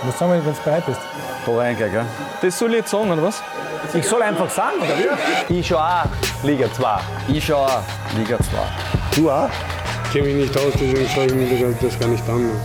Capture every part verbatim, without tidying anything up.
Was sagen wir, wenn du bereit bist? Da rein, gell? Das soll ich jetzt sagen, oder was? Ich soll einfach sagen, oder wie? Ich schau auch Liga zwei. Ich schau auch Liga zwei. Du auch? Ich kenne mich nicht aus, deswegen schaue ich mir das gar nicht an.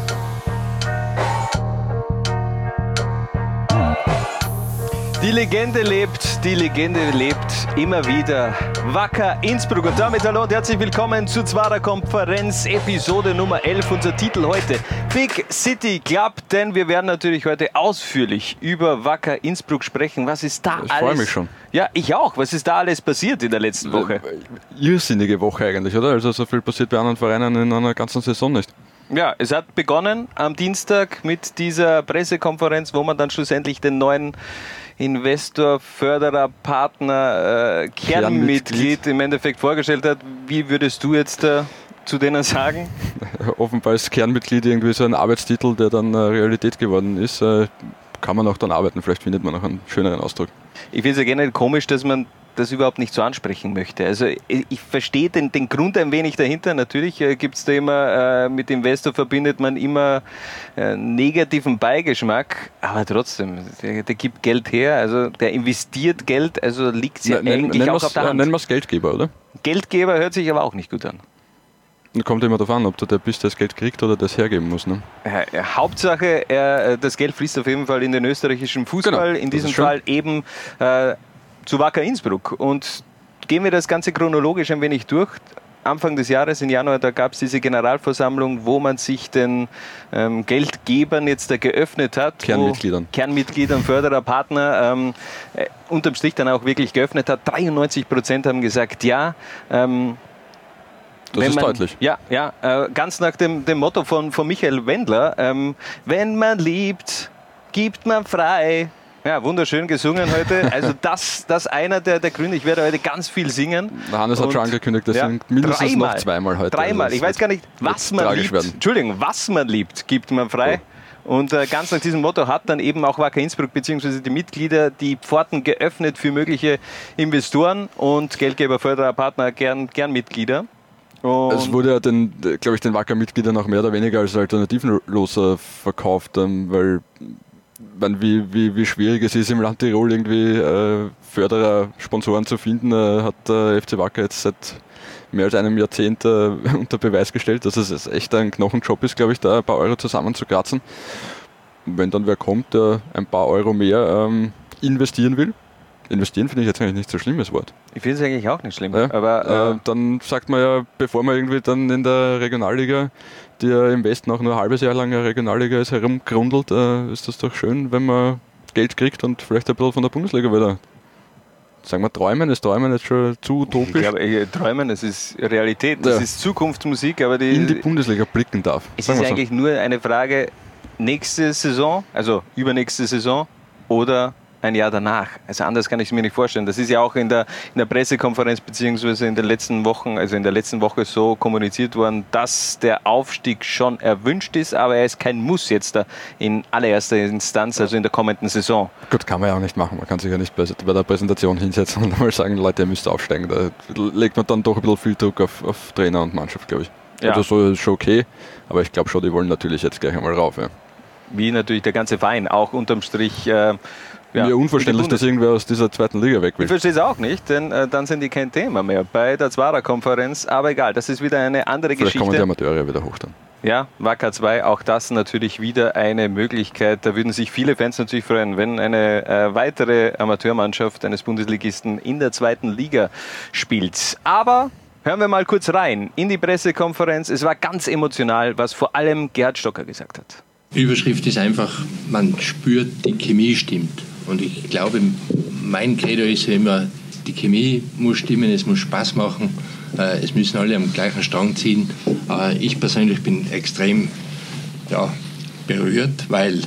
Die Legende lebt, die Legende lebt immer wieder. Wacker Innsbruck. Und damit hallo und herzlich willkommen zur Zwarer Konferenz, Episode Nummer elf. Unser Titel heute Big City Club, denn wir werden natürlich heute ausführlich über Wacker Innsbruck sprechen. Was ist da ich alles? Ich freue mich schon. Ja, ich auch. Was ist da alles passiert in der letzten Woche? Irrsinnige Woche eigentlich, oder? Also so viel passiert bei anderen Vereinen in einer ganzen Saison nicht. Ja, es hat begonnen am Dienstag mit dieser Pressekonferenz, wo man dann schlussendlich den neuen Investor, Förderer, Partner, äh, Kernmitglied, Kernmitglied im Endeffekt vorgestellt hat. Wie würdest du jetzt äh, zu denen sagen? Offenbar ist Kernmitglied irgendwie so ein Arbeitstitel, der dann äh, Realität geworden ist. Äh, kann man auch dann arbeiten, vielleicht findet man noch einen schöneren Ausdruck. Ich finde es ja generell komisch, dass man das überhaupt nicht so ansprechen möchte. Also ich, ich verstehe den, den Grund ein wenig dahinter. Natürlich äh, gibt es da immer, äh, mit Investor verbindet man immer äh, negativen Beigeschmack, aber trotzdem, der, der gibt Geld her, also der investiert Geld, also liegt es ja N- eigentlich nenn auch auf der Hand. Nennen wir es Geldgeber, oder? Geldgeber hört sich aber auch nicht gut an. Kommt immer darauf an, ob du der bist, der das Geld kriegt oder das hergeben muss. Ne? Ja, Hauptsache, er, das Geld fließt auf jeden Fall in den österreichischen Fußball, genau, in diesem Fall eben äh, zu Wacker Innsbruck. Und gehen wir das Ganze chronologisch ein wenig durch. Anfang des Jahres, im Januar, da gab es diese Generalversammlung, wo man sich den ähm, Geldgebern jetzt da geöffnet hat. Kernmitgliedern. Kernmitgliedern, Förderer, Partner, ähm, äh, unterm Strich dann auch wirklich geöffnet hat. dreiundneunzig Prozent haben gesagt ja. Ähm, Das wenn ist man, deutlich. Ja, ja äh, ganz nach dem, dem Motto von, von Michael Wendler. Ähm, wenn man liebt, gibt man frei. Ja, wunderschön gesungen heute. Also das, das einer der, der Gründe. Ich werde heute ganz viel singen. Hannes hat schon angekündigt, das ja, sind mindestens dreimal, noch zweimal heute. Dreimal. Also ich weiß gar nicht, was man liebt. Werden. Entschuldigung, was man liebt, gibt man frei. Oh. Und äh, ganz nach diesem Motto hat dann eben auch Wacker Innsbruck bzw. die Mitglieder die Pforten geöffnet für mögliche Investoren und Geldgeber, Förderer, Partner, gern, gern Mitglieder. Und es wurde ja, den, glaube ich, den Wacker-Mitgliedern auch mehr oder weniger als alternativenloser verkauft, weil man, wie, wie, wie schwierig es ist, im Land Tirol irgendwie äh, Förderer, Sponsoren zu finden, äh, hat der F C Wacker jetzt seit mehr als einem Jahrzehnt äh, unter Beweis gestellt, dass es echt ein Knochenjob ist, glaube ich, da ein paar Euro zusammenzukratzen. Und wenn dann wer kommt, der ein paar Euro mehr ähm, investieren will, investieren finde ich jetzt eigentlich nicht so ein schlimmes Wort. Ich finde es eigentlich auch nicht schlimm. Ja, aber, äh, äh, dann sagt man ja, bevor man irgendwie dann in der Regionalliga, die ja im Westen auch nur ein halbes Jahr lang eine Regionalliga ist, herumgrundelt, äh, ist das doch schön, wenn man Geld kriegt und vielleicht ein bisschen von der Bundesliga wieder. Sagen wir träumen, ist träumen jetzt schon zu utopisch? Ich glaube, ich, träumen, das ist Realität, das ja. ist Zukunftsmusik, aber die, in die Bundesliga blicken darf. Es ist eigentlich so. Nur eine Frage, nächste Saison, also übernächste Saison oder ein Jahr danach. Also anders kann ich es mir nicht vorstellen. Das ist ja auch in der, in der Pressekonferenz beziehungsweise in den letzten Wochen, also in der letzten Woche so kommuniziert worden, dass der Aufstieg schon erwünscht ist, aber er ist kein Muss jetzt da in allererster Instanz, also in der kommenden Saison. Gut, kann man ja auch nicht machen. Man kann sich ja nicht bei, bei der Präsentation hinsetzen und mal sagen, Leute, ihr müsst aufsteigen. Da legt man dann doch ein bisschen viel Druck auf, auf Trainer und Mannschaft, glaube ich. Ja. Also so ist schon okay, aber ich glaube schon, die wollen natürlich jetzt gleich einmal rauf. Ja. Wie natürlich der ganze Verein, auch unterm Strich. Äh, Ja, mir unverständlich, dass irgendwer aus dieser zweiten Liga weg will. Ich verstehe es auch nicht, denn äh, dann sind die kein Thema mehr bei der Zwarer Konferenz. Aber egal, das ist wieder eine andere Vielleicht Geschichte. Kommen die Amateure wieder hoch dann. Ja, Wacker zwei, auch das natürlich wieder eine Möglichkeit. Da würden sich viele Fans natürlich freuen, wenn eine äh, weitere Amateurmannschaft eines Bundesligisten in der zweiten Liga spielt. Aber hören wir mal kurz rein in die Pressekonferenz. Es war ganz emotional, was vor allem Gerhard Stocker gesagt hat. Die Überschrift ist einfach, man spürt, die Chemie stimmt. Und ich glaube, mein Credo ist ja immer, die Chemie muss stimmen, es muss Spaß machen, äh, es müssen alle am gleichen Strang ziehen. Äh, ich persönlich bin extrem ja, berührt, weil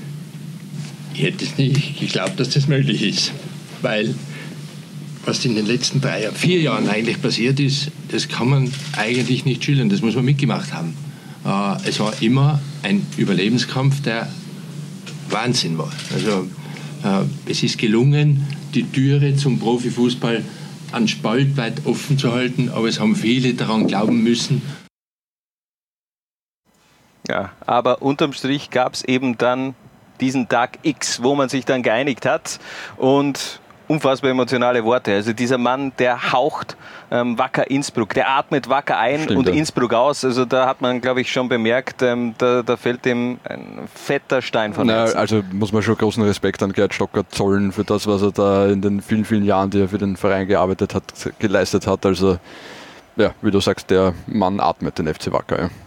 ich hätte es nicht geglaubt, dass das möglich ist. Weil was in den letzten drei, vier Jahren eigentlich passiert ist, das kann man eigentlich nicht schildern, das muss man mitgemacht haben. Äh, es war immer ein Überlebenskampf, der Wahnsinn war. Also es ist gelungen, die Türe zum Profifußball an Spalt weit offen zu halten, aber es haben viele daran glauben müssen. Ja, aber unterm Strich gab es eben dann diesen Tag X, wo man sich dann geeinigt hat und unfassbar emotionale Worte. Also dieser Mann, der haucht ähm, Wacker Innsbruck, der atmet Wacker ein Stimmt, und ja. Innsbruck aus. Also da hat man, glaube ich, schon bemerkt, ähm, da, da fällt ihm ein fetter Stein von naja, Herzen. Also muss man schon großen Respekt an Gerd Stocker zollen für das, was er da in den vielen, vielen Jahren, die er für den Verein gearbeitet hat, geleistet hat. Also ja, wie du sagst, der Mann atmet den F C Wacker. Ja.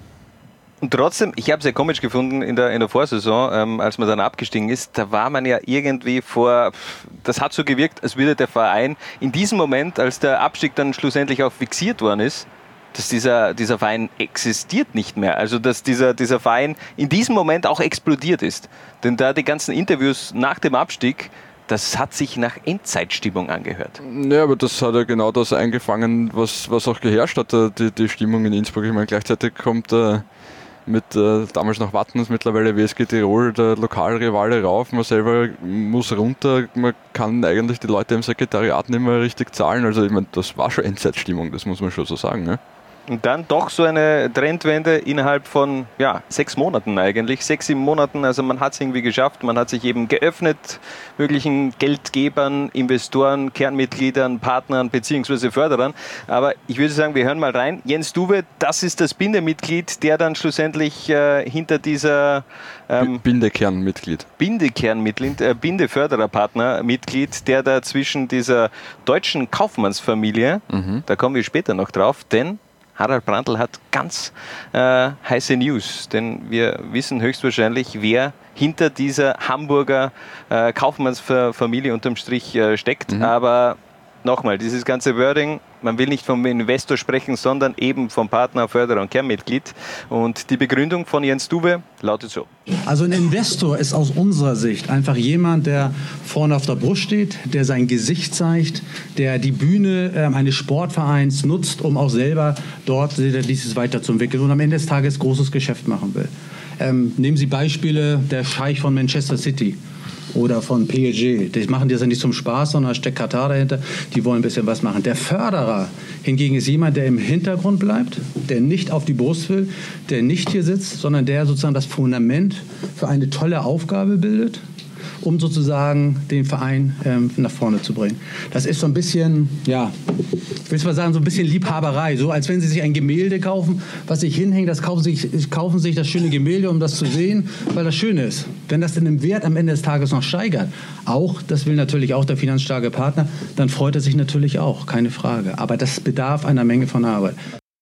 Und trotzdem, ich habe es ja komisch gefunden in der, in der Vorsaison, ähm, als man dann abgestiegen ist, da war man ja irgendwie vor, das hat so gewirkt, als würde der Verein in diesem Moment, als der Abstieg dann schlussendlich auch fixiert worden ist, dass dieser, dieser Verein existiert nicht mehr. Also dass dieser, dieser Verein in diesem Moment auch explodiert ist. Denn da die ganzen Interviews nach dem Abstieg, das hat sich nach Endzeitstimmung angehört. Ja, aber das hat ja genau das eingefangen, was, was auch geherrscht hat, die, die Stimmung in Innsbruck. Ich meine, gleichzeitig kommt äh, mit äh, damals noch Wattens, mittlerweile W S G Tirol, der Lokalrivale rauf, man selber muss runter, man kann eigentlich die Leute im Sekretariat nicht mehr richtig zahlen, also ich meine, das war schon Endzeitstimmung, das muss man schon so sagen, ne? Und dann doch so eine Trendwende innerhalb von ja, sechs Monaten eigentlich, sechs, sieben Monaten. Also man hat es irgendwie geschafft, man hat sich eben geöffnet, möglichen Geldgebern, Investoren, Kernmitgliedern, Partnern bzw. Förderern. Aber ich würde sagen, wir hören mal rein. Jens Duwe, das ist das Bindemitglied, der dann schlussendlich äh, hinter dieser ähm, Bindekernmitglied. Bindekernmitglied, äh, Bindefördererpartnermitglied, der da zwischen dieser deutschen Kaufmannsfamilie, mhm. da kommen wir später noch drauf, denn Harald Brandl hat ganz äh, heiße News, denn wir wissen höchstwahrscheinlich, wer hinter dieser Hamburger äh, Kaufmannsfamilie unterm Strich äh, steckt. Mhm. Aber nochmal, dieses ganze Wording, man will nicht vom Investor sprechen, sondern eben vom Partner, Förderer und Kernmitglied. Und die Begründung von Jens Duwe lautet so. Also ein Investor ist aus unserer Sicht einfach jemand, der vorne auf der Brust steht, der sein Gesicht zeigt, der die Bühne äh, eines Sportvereins nutzt, um auch selber dort dieses weiterzuentwickeln und am Ende des Tages großes Geschäft machen will. Ähm, nehmen Sie Beispiele, der Scheich von Manchester City oder von P S G. Die machen das ja nicht zum Spaß, sondern da steckt Katar dahinter. Die wollen ein bisschen was machen. Der Förderer hingegen ist jemand, der im Hintergrund bleibt, der nicht auf die Brust will, der nicht hier sitzt, sondern der sozusagen das Fundament für eine tolle Aufgabe bildet, um sozusagen den Verein ähm, nach vorne zu bringen. Das ist so ein bisschen, ja, ich will es mal sagen, so ein bisschen Liebhaberei. So als wenn Sie sich ein Gemälde kaufen, was sich hinhängt, das kaufen Sie sich, kaufen sich das schöne Gemälde, um das zu sehen, weil das schön ist. Wenn das in dem Wert am Ende des Tages noch steigert, auch, das will natürlich auch der finanzstarke Partner, dann freut er sich natürlich auch, keine Frage. Aber das bedarf einer Menge von Arbeit.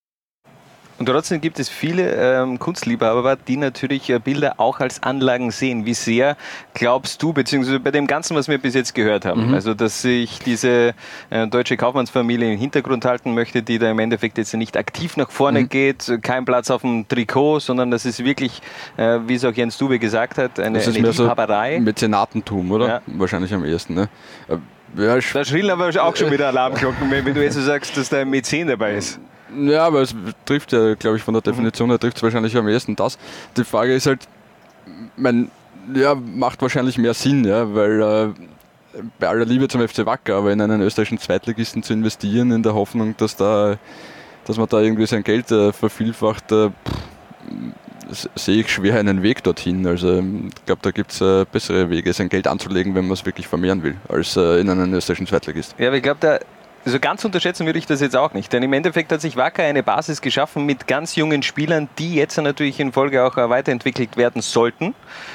Und trotzdem gibt es viele ähm, Kunstliebhaber, die natürlich äh, Bilder auch als Anlagen sehen. Wie sehr glaubst du, beziehungsweise bei dem Ganzen, was wir bis jetzt gehört haben, mhm. also dass sich diese äh, deutsche Kaufmannsfamilie im Hintergrund halten möchte, die da im Endeffekt jetzt nicht aktiv nach vorne mhm. geht, kein Platz auf dem Trikot, sondern das ist wirklich, äh, wie es auch Jens Duwe gesagt hat, eine, das ist eine mehr Liebhaberei. So Mäzenatentum, oder? Ja. Wahrscheinlich am ehesten, ne? Ja, da schrillen aber auch schon wieder Alarmglocken, wenn du jetzt so sagst, dass da ein Mäzen dabei ist. Ja, aber es trifft ja, glaube ich, von der Definition her trifft es wahrscheinlich am ehesten das. Die Frage ist halt, mein, ja, macht wahrscheinlich mehr Sinn, ja, weil äh, bei aller Liebe zum F C Wacker, aber in einen österreichischen Zweitligisten zu investieren, in der Hoffnung, dass da, dass man da irgendwie sein Geld äh, vervielfacht, äh, pff, sehe ich schwer einen Weg dorthin. Also ich glaube, da gibt es äh, bessere Wege, sein Geld anzulegen, wenn man es wirklich vermehren will, als äh, in einen österreichischen Zweitligist. Ja, aber ich glaube, da Also ganz unterschätzen würde ich das jetzt auch nicht, denn im Endeffekt hat sich Wacker eine Basis geschaffen mit ganz jungen Spielern, die jetzt natürlich in Folge auch weiterentwickelt werden sollten.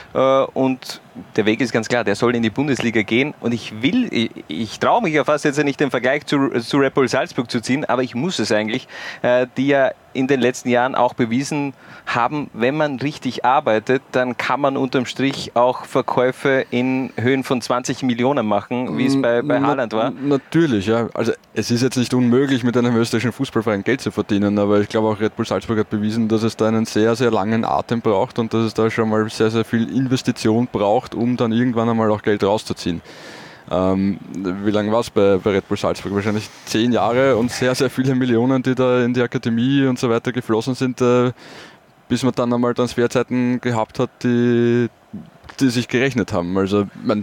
Und der Weg ist ganz klar, der soll in die Bundesliga gehen. Und ich will, ich, ich traue mich ja fast jetzt nicht den Vergleich zu, zu Red Bull Salzburg zu ziehen, aber ich muss es eigentlich, die ja in den letzten Jahren auch bewiesen haben, wenn man richtig arbeitet, dann kann man unterm Strich auch Verkäufe in Höhen von zwanzig Millionen machen, wie es bei, bei Haaland war. Natürlich, ja. Also es ist jetzt nicht unmöglich, mit einem österreichischen Fußballverein Geld zu verdienen, aber ich glaube auch Red Bull Salzburg hat bewiesen, dass es da einen sehr, sehr langen Atem braucht und dass es da schon mal sehr, sehr viel Investition braucht, um dann irgendwann einmal auch Geld rauszuziehen. Ähm, wie lange war es bei, bei Red Bull Salzburg? Wahrscheinlich zehn Jahre und sehr, sehr viele Millionen, die da in die Akademie und so weiter geflossen sind, äh, bis man dann einmal Transferzeiten gehabt hat, die, die sich gerechnet haben. Also, man,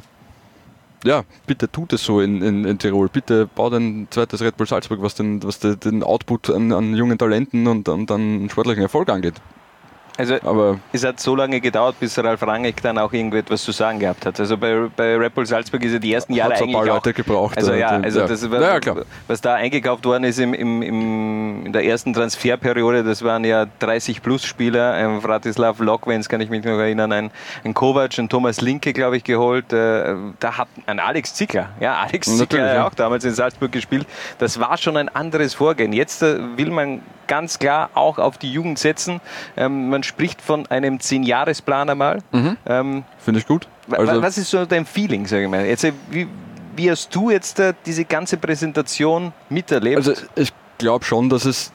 ja, bitte tut es so in, in, in Tirol. Bitte baut ein zweites Red Bull Salzburg, was den, was den, den Output an, an jungen Talenten und, und an sportlichen Erfolg angeht. Also Aber es hat so lange gedauert, bis Ralf Rangnick dann auch irgendetwas zu sagen gehabt hat. Also bei, bei Red Bull Salzburg ist er die ersten Jahre hat's eigentlich ein paar auch... Leute gebraucht. Also ja, also ja. das war, ja, klar. was da eingekauft worden ist im, im, im, in der ersten Transferperiode, das waren ja dreißig plus Spieler, ein Vratislav Lokvens, kann ich mich noch erinnern, ein, ein Kovac, ein Thomas Linke, glaube ich, geholt. Da hat ein Alex Zickler, ja, Alex Zickler hat ja auch damals in Salzburg gespielt. Das war schon ein anderes Vorgehen. Jetzt will man ganz klar auch auf die Jugend setzen. Ähm, man spricht von einem zehn-Jahres-Plan einmal. Mhm. Ähm, Finde ich gut. Also, was ist so dein Feeling, sage ich mal? Jetzt, wie, wie hast du jetzt äh, diese ganze Präsentation miterlebt? Also ich glaube schon, dass es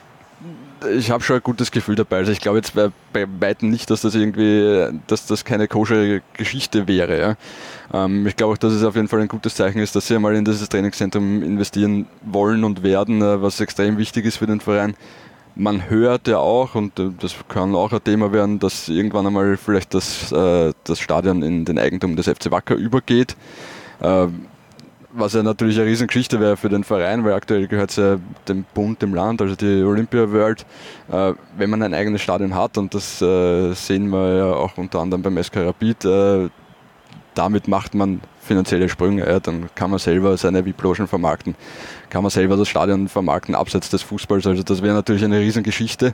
ich habe schon ein gutes Gefühl dabei. Also ich glaube jetzt bei, bei weitem nicht, dass das irgendwie, dass das keine koschere Geschichte wäre. Ja. Ähm, ich glaube auch, dass es auf jeden Fall ein gutes Zeichen ist, dass sie einmal in dieses Trainingszentrum investieren wollen und werden, äh, was extrem wichtig ist für den Verein. Man hört ja auch, und äh, das kann auch ein Thema werden, dass irgendwann einmal vielleicht das, äh, das Stadion in den Eigentum des F C Wacker übergeht. Äh, Was ja natürlich eine Riesengeschichte wäre für den Verein, weil aktuell gehört es ja dem Bund, dem Land, also die Olympia World, äh, wenn man ein eigenes Stadion hat, und das äh, sehen wir ja auch unter anderem beim S K Rapid, äh, damit macht man finanzielle Sprünge, ja, dann kann man selber seine V I P-Logen vermarkten, kann man selber das Stadion vermarkten, abseits des Fußballs, also das wäre natürlich eine Riesengeschichte,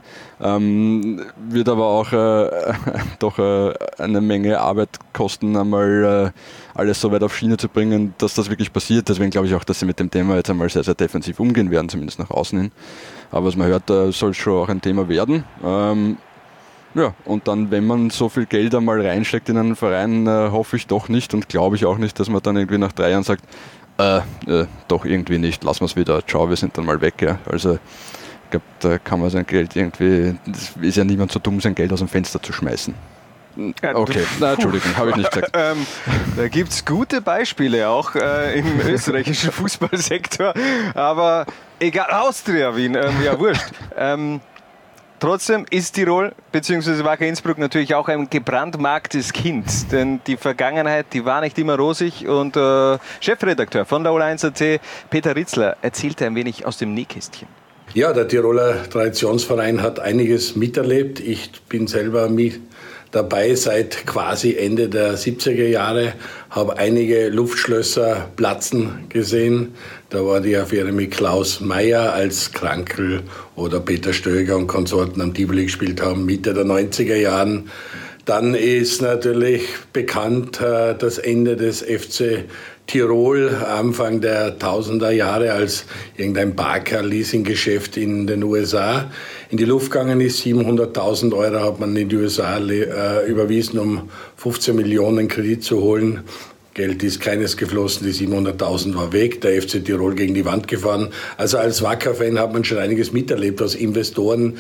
ähm, wird aber auch äh, doch äh, eine Menge Arbeit kosten, einmal äh, alles so weit auf Schiene zu bringen, dass das wirklich passiert. Deswegen glaube ich auch, dass sie mit dem Thema jetzt einmal sehr, sehr defensiv umgehen werden, zumindest nach außen hin. Aber was man hört, äh, soll es schon auch ein Thema werden. Ähm, ja, und dann, wenn man so viel Geld einmal reinsteckt in einen Verein, äh, hoffe ich doch nicht und glaube ich auch nicht, dass man dann irgendwie nach drei Jahren sagt, äh, äh, doch irgendwie nicht, lassen wir es wieder, ciao, wir sind dann mal weg. Ja. Also ich glaube, da kann man sein Geld irgendwie, es ist ja niemand so dumm, sein Geld aus dem Fenster zu schmeißen. Okay, na, Entschuldigung, habe ich nicht gesagt. ähm, da gibt es gute Beispiele auch äh, im österreichischen Fußballsektor, aber egal, Austria Wien, ähm, ja wurscht. Ähm, Trotzdem ist Tirol bzw. Wacker Innsbruck natürlich auch ein gebrandmarktes Kind, denn die Vergangenheit, die war nicht immer rosig, und äh, Chefredakteur von der O eins Punkt at, Peter Ritzler, erzählte ein wenig aus dem Nähkästchen. Ja, der Tiroler Traditionsverein hat einiges miterlebt. Ich bin selber mit dabei seit quasi Ende der siebziger Jahre, habe einige Luftschlösser platzen gesehen. Da war die Affäre mit Klaus Mayer, als Krankl oder Peter Stöger und Konsorten am Tivoli gespielt haben, Mitte der neunziger Jahren. Dann ist natürlich bekannt äh, das Ende des F C Tirol, Anfang der tausender Jahre, als irgendein Barker-Leasing-Geschäft in den U S A in die Luft gegangen ist. siebenhunderttausend Euro hat man in die U S A äh, überwiesen, um fünfzehn Millionen Kredit zu holen. Geld ist keines geflossen, die siebenhunderttausend war weg, der F C Tirol gegen die Wand gefahren. Also als Wacker-Fan hat man schon einiges miterlebt, was Investoren,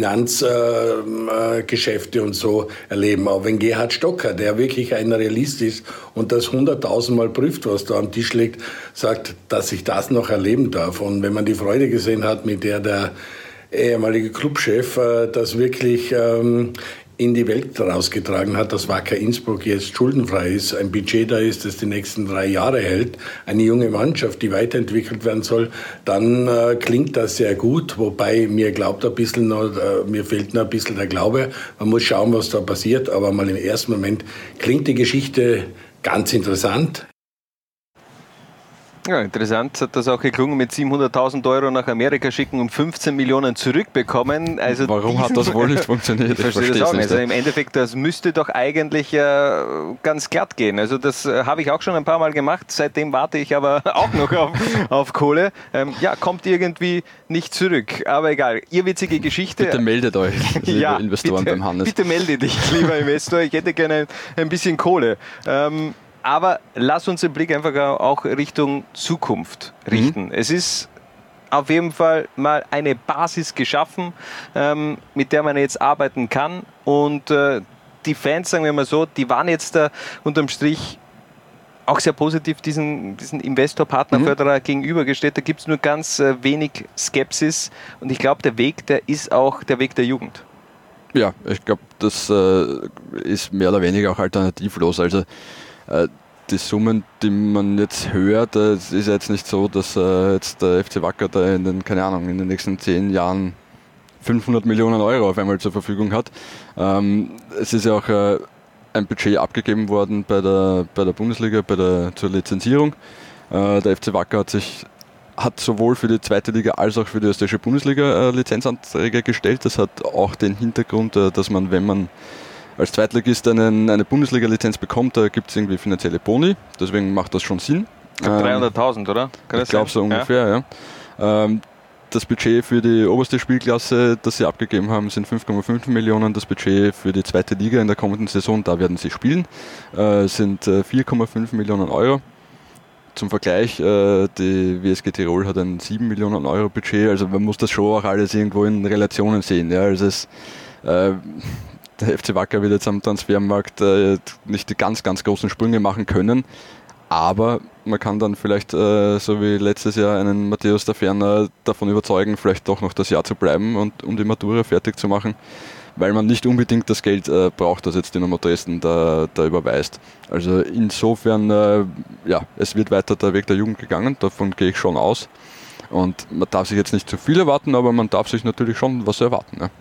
Finanzgeschäfte äh, äh, und so erleben. Auch wenn Gerhard Stocker, der wirklich ein Realist ist und das hunderttausendmal prüft, was da am Tisch liegt, sagt, dass ich das noch erleben darf. Und wenn man die Freude gesehen hat, mit der der ehemalige Clubchef äh, das wirklich ähm, in die Welt rausgetragen hat, dass Wacker Innsbruck jetzt schuldenfrei ist, ein Budget da ist, das die nächsten drei Jahre hält, eine junge Mannschaft, die weiterentwickelt werden soll, dann äh, klingt das sehr gut, wobei mir glaubt ein bisschen noch, äh, mir fehlt noch ein bisschen der Glaube. Man muss schauen, was da passiert, aber mal im ersten Moment klingt die Geschichte ganz interessant. Ja, interessant hat das auch geklungen, mit siebenhunderttausend Euro nach Amerika schicken und fünfzehn Millionen zurückbekommen. Also warum hat das wohl nicht funktioniert? Ich verstehe das auch nicht. Also im Endeffekt, das müsste doch eigentlich äh, ganz glatt gehen. Also das äh, habe ich auch schon ein paar Mal gemacht. Seitdem warte ich aber auch noch auf, auf Kohle. Ähm, ja, kommt irgendwie nicht zurück. Aber egal, irrwitzige Geschichte. Bitte meldet euch, liebe ja, Investoren bitte, beim Hannes. Bitte melde dich, lieber Investor. Ich hätte gerne ein bisschen Kohle. Ähm, Aber lass uns den Blick einfach auch Richtung Zukunft richten. Mhm. Es ist auf jeden Fall mal eine Basis geschaffen, ähm, mit der man jetzt arbeiten kann. Und äh, die Fans, sagen wir mal so, die waren jetzt da unterm Strich auch sehr positiv diesen, diesen Investor-Partner-Förderer mhm. gegenübergestellt. Da gibt es nur ganz äh, wenig Skepsis. Und ich glaube, der Weg, der ist auch der Weg der Jugend. Ja, ich glaube, das äh, ist mehr oder weniger auch alternativlos. Also die Summen, die man jetzt hört, es ist jetzt nicht so, dass äh, jetzt der F C Wacker da in den, keine Ahnung, in den nächsten zehn Jahren fünfhundert Millionen Euro auf einmal zur Verfügung hat. Ähm, es ist ja auch äh, ein Budget abgegeben worden bei der, bei der Bundesliga, bei der, zur Lizenzierung. Äh, der F C Wacker hat sich hat sowohl für die zweite Liga als auch für die österreichische Bundesliga äh, Lizenzanträge gestellt. Das hat auch den Hintergrund, äh, dass man, wenn man als Zweitligist einen, eine Bundesliga-Lizenz bekommt, da gibt es irgendwie finanzielle Boni. Deswegen macht das schon Sinn. dreihunderttausend, oder? Kann ich glaube so ungefähr, ja. ja. Ähm, das Budget für die oberste Spielklasse, das sie abgegeben haben, sind fünf Komma fünf Millionen. Das Budget für die zweite Liga in der kommenden Saison, da werden sie spielen, äh, sind äh, vier Komma fünf Millionen Euro. Zum Vergleich, äh, die W S G Tirol hat ein sieben Millionen Euro Budget, also man muss das schon auch alles irgendwo in Relationen sehen. Ja. Also es, äh, der F C Wacker wird jetzt am Transfermarkt äh, nicht die ganz, ganz großen Sprünge machen können, aber man kann dann vielleicht, äh, so wie letztes Jahr, einen Matthäus Taferner davon überzeugen, vielleicht doch noch das Jahr zu bleiben und um die Matura fertig zu machen, weil man nicht unbedingt das Geld äh, braucht, das jetzt Dynamo Dresden da, da überweist. Also insofern, äh, ja, es wird weiter der Weg der Jugend gegangen, davon gehe ich schon aus. Und man darf sich jetzt nicht zu viel erwarten, aber man darf sich natürlich schon was erwarten. Ja.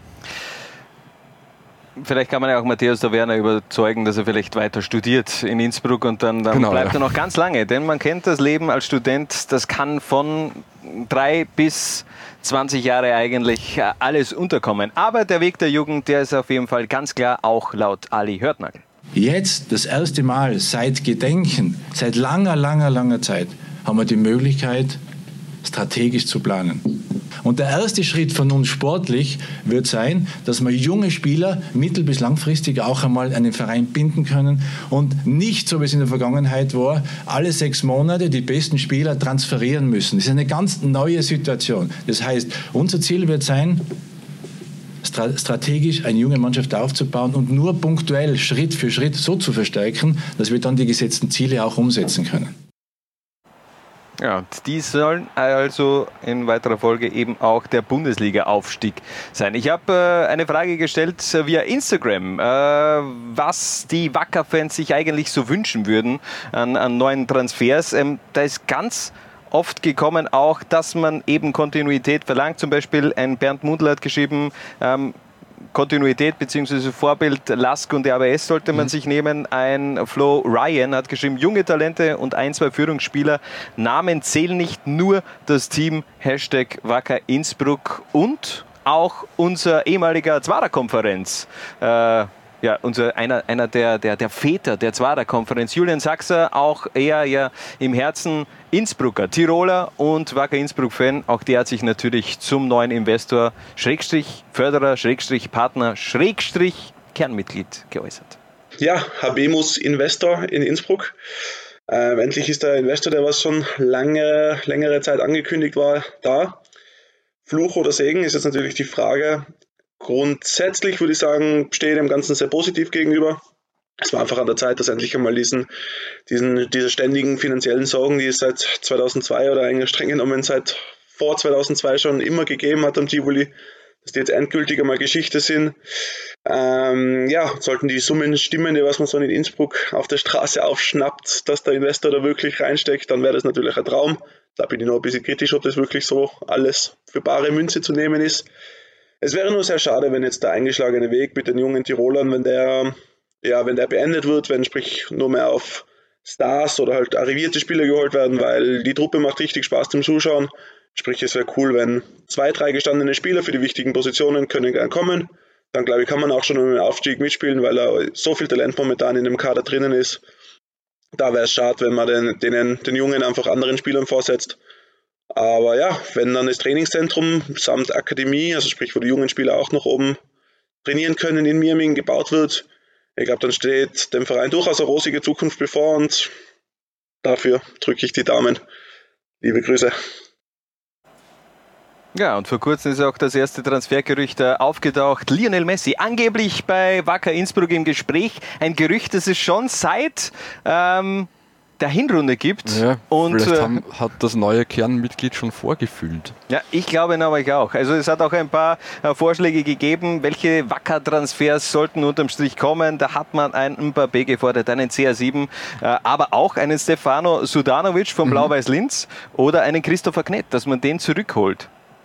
Vielleicht kann man ja auch Matthäus Taferner überzeugen, dass er vielleicht weiter studiert in Innsbruck und dann, dann genau, bleibt ja. er noch ganz lange. Denn man kennt das Leben als Student, das kann von drei bis zwanzig Jahre eigentlich alles unterkommen. Aber der Weg der Jugend, der ist auf jeden Fall ganz klar auch laut Ali Hörtnagl. Jetzt, das erste Mal seit Gedenken, seit langer, langer, langer Zeit, haben wir die Möglichkeit, strategisch zu planen. Und der erste Schritt von uns sportlich wird sein, dass wir junge Spieler mittel- bis langfristig auch einmal einen Verein binden können und nicht, so wie es in der Vergangenheit war, alle sechs Monate die besten Spieler transferieren müssen. Das ist eine ganz neue Situation. Das heißt, unser Ziel wird sein, strategisch eine junge Mannschaft aufzubauen und nur punktuell Schritt für Schritt so zu verstärken, dass wir dann die gesetzten Ziele auch umsetzen können. Ja, und die sollen also in weiterer Folge eben auch der Bundesliga-Aufstieg sein. Ich habe äh, eine Frage gestellt äh, via Instagram, äh, was die Wacker-Fans sich eigentlich so wünschen würden an, an neuen Transfers. Ähm, da ist ganz oft gekommen auch, dass man eben Kontinuität verlangt. Zum Beispiel ein Bernd Mundl hat geschrieben, ähm, Kontinuität bzw. Vorbild Lask und R B S sollte man mhm. sich nehmen. Ein Flo Ryan hat geschrieben, junge Talente und ein, zwei Führungsspieler. Namen zählen nicht, nur das Team. Hashtag Wacker Innsbruck und auch unser ehemaliger Zwarer-Konferenz. Äh, Ja, unser, einer, einer der, der, der Väter der Zwarer-Konferenz, Julian Sachser, auch er ja im Herzen Innsbrucker, Tiroler und Wacker Innsbruck-Fan. Auch der hat sich natürlich zum neuen Investor, Schrägstrich Förderer, Schrägstrich Partner, Schrägstrich Kernmitglied geäußert. Ja, Habemus Investor in Innsbruck. Ähm, endlich ist der Investor, der was schon lange, längere Zeit angekündigt war, da. Fluch oder Segen ist jetzt natürlich die Frage. Grundsätzlich würde ich sagen, stehe dem Ganzen sehr positiv gegenüber. Es war einfach an der Zeit, dass endlich einmal diesen, diesen, diese ständigen finanziellen Sorgen, die es seit zweitausendzwei oder eigentlich streng genommen seit vor zweitausendzwei schon immer gegeben hat am Tivoli, dass die jetzt endgültig einmal Geschichte sind. Ähm, ja, sollten die Summen stimmen, die was man so in Innsbruck auf der Straße aufschnappt, dass der Investor da wirklich reinsteckt, dann wäre das natürlich ein Traum. Da bin ich noch ein bisschen kritisch, ob das wirklich so alles für bare Münze zu nehmen ist. Es wäre nur sehr schade, wenn jetzt der eingeschlagene Weg mit den jungen Tirolern, wenn der, ja, wenn der beendet wird, wenn sprich nur mehr auf Stars oder halt arrivierte Spieler geholt werden, weil die Truppe macht richtig Spaß zum Zuschauen. Sprich, es wäre cool, wenn zwei, drei gestandene Spieler für die wichtigen Positionen können gern kommen. Dann glaube ich, kann man auch schon um den Aufstieg mitspielen, weil er so viel Talent momentan in dem Kader drinnen ist. Da wäre es schade, wenn man den, denen, den Jungen einfach anderen Spielern vorsetzt. Aber ja, wenn dann das Trainingszentrum samt Akademie, also sprich, wo die jungen Spieler auch noch oben trainieren können, in Mirming gebaut wird, ich glaube, dann steht dem Verein durchaus eine rosige Zukunft bevor und dafür drücke ich die Daumen. Liebe Grüße. Ja, und vor kurzem ist auch das erste Transfergerücht aufgetaucht. Lionel Messi, angeblich bei Wacker Innsbruck im Gespräch. Ein Gerücht, das es schon seit ähm, der Hinrunde gibt. Ja, und vielleicht haben, hat das neue Kernmitglied schon vorgefühlt. Ja, ich glaube nämlich auch. Also es hat auch ein paar äh, Vorschläge gegeben, welche Wacker-Transfers sollten unterm Strich kommen. Da hat man einen Mbappé gefordert, einen C R sieben, äh, aber auch einen Stefano Sudanovic von mhm. Blau-Weiß Linz oder einen Christopher Knett, dass man den zurückholt.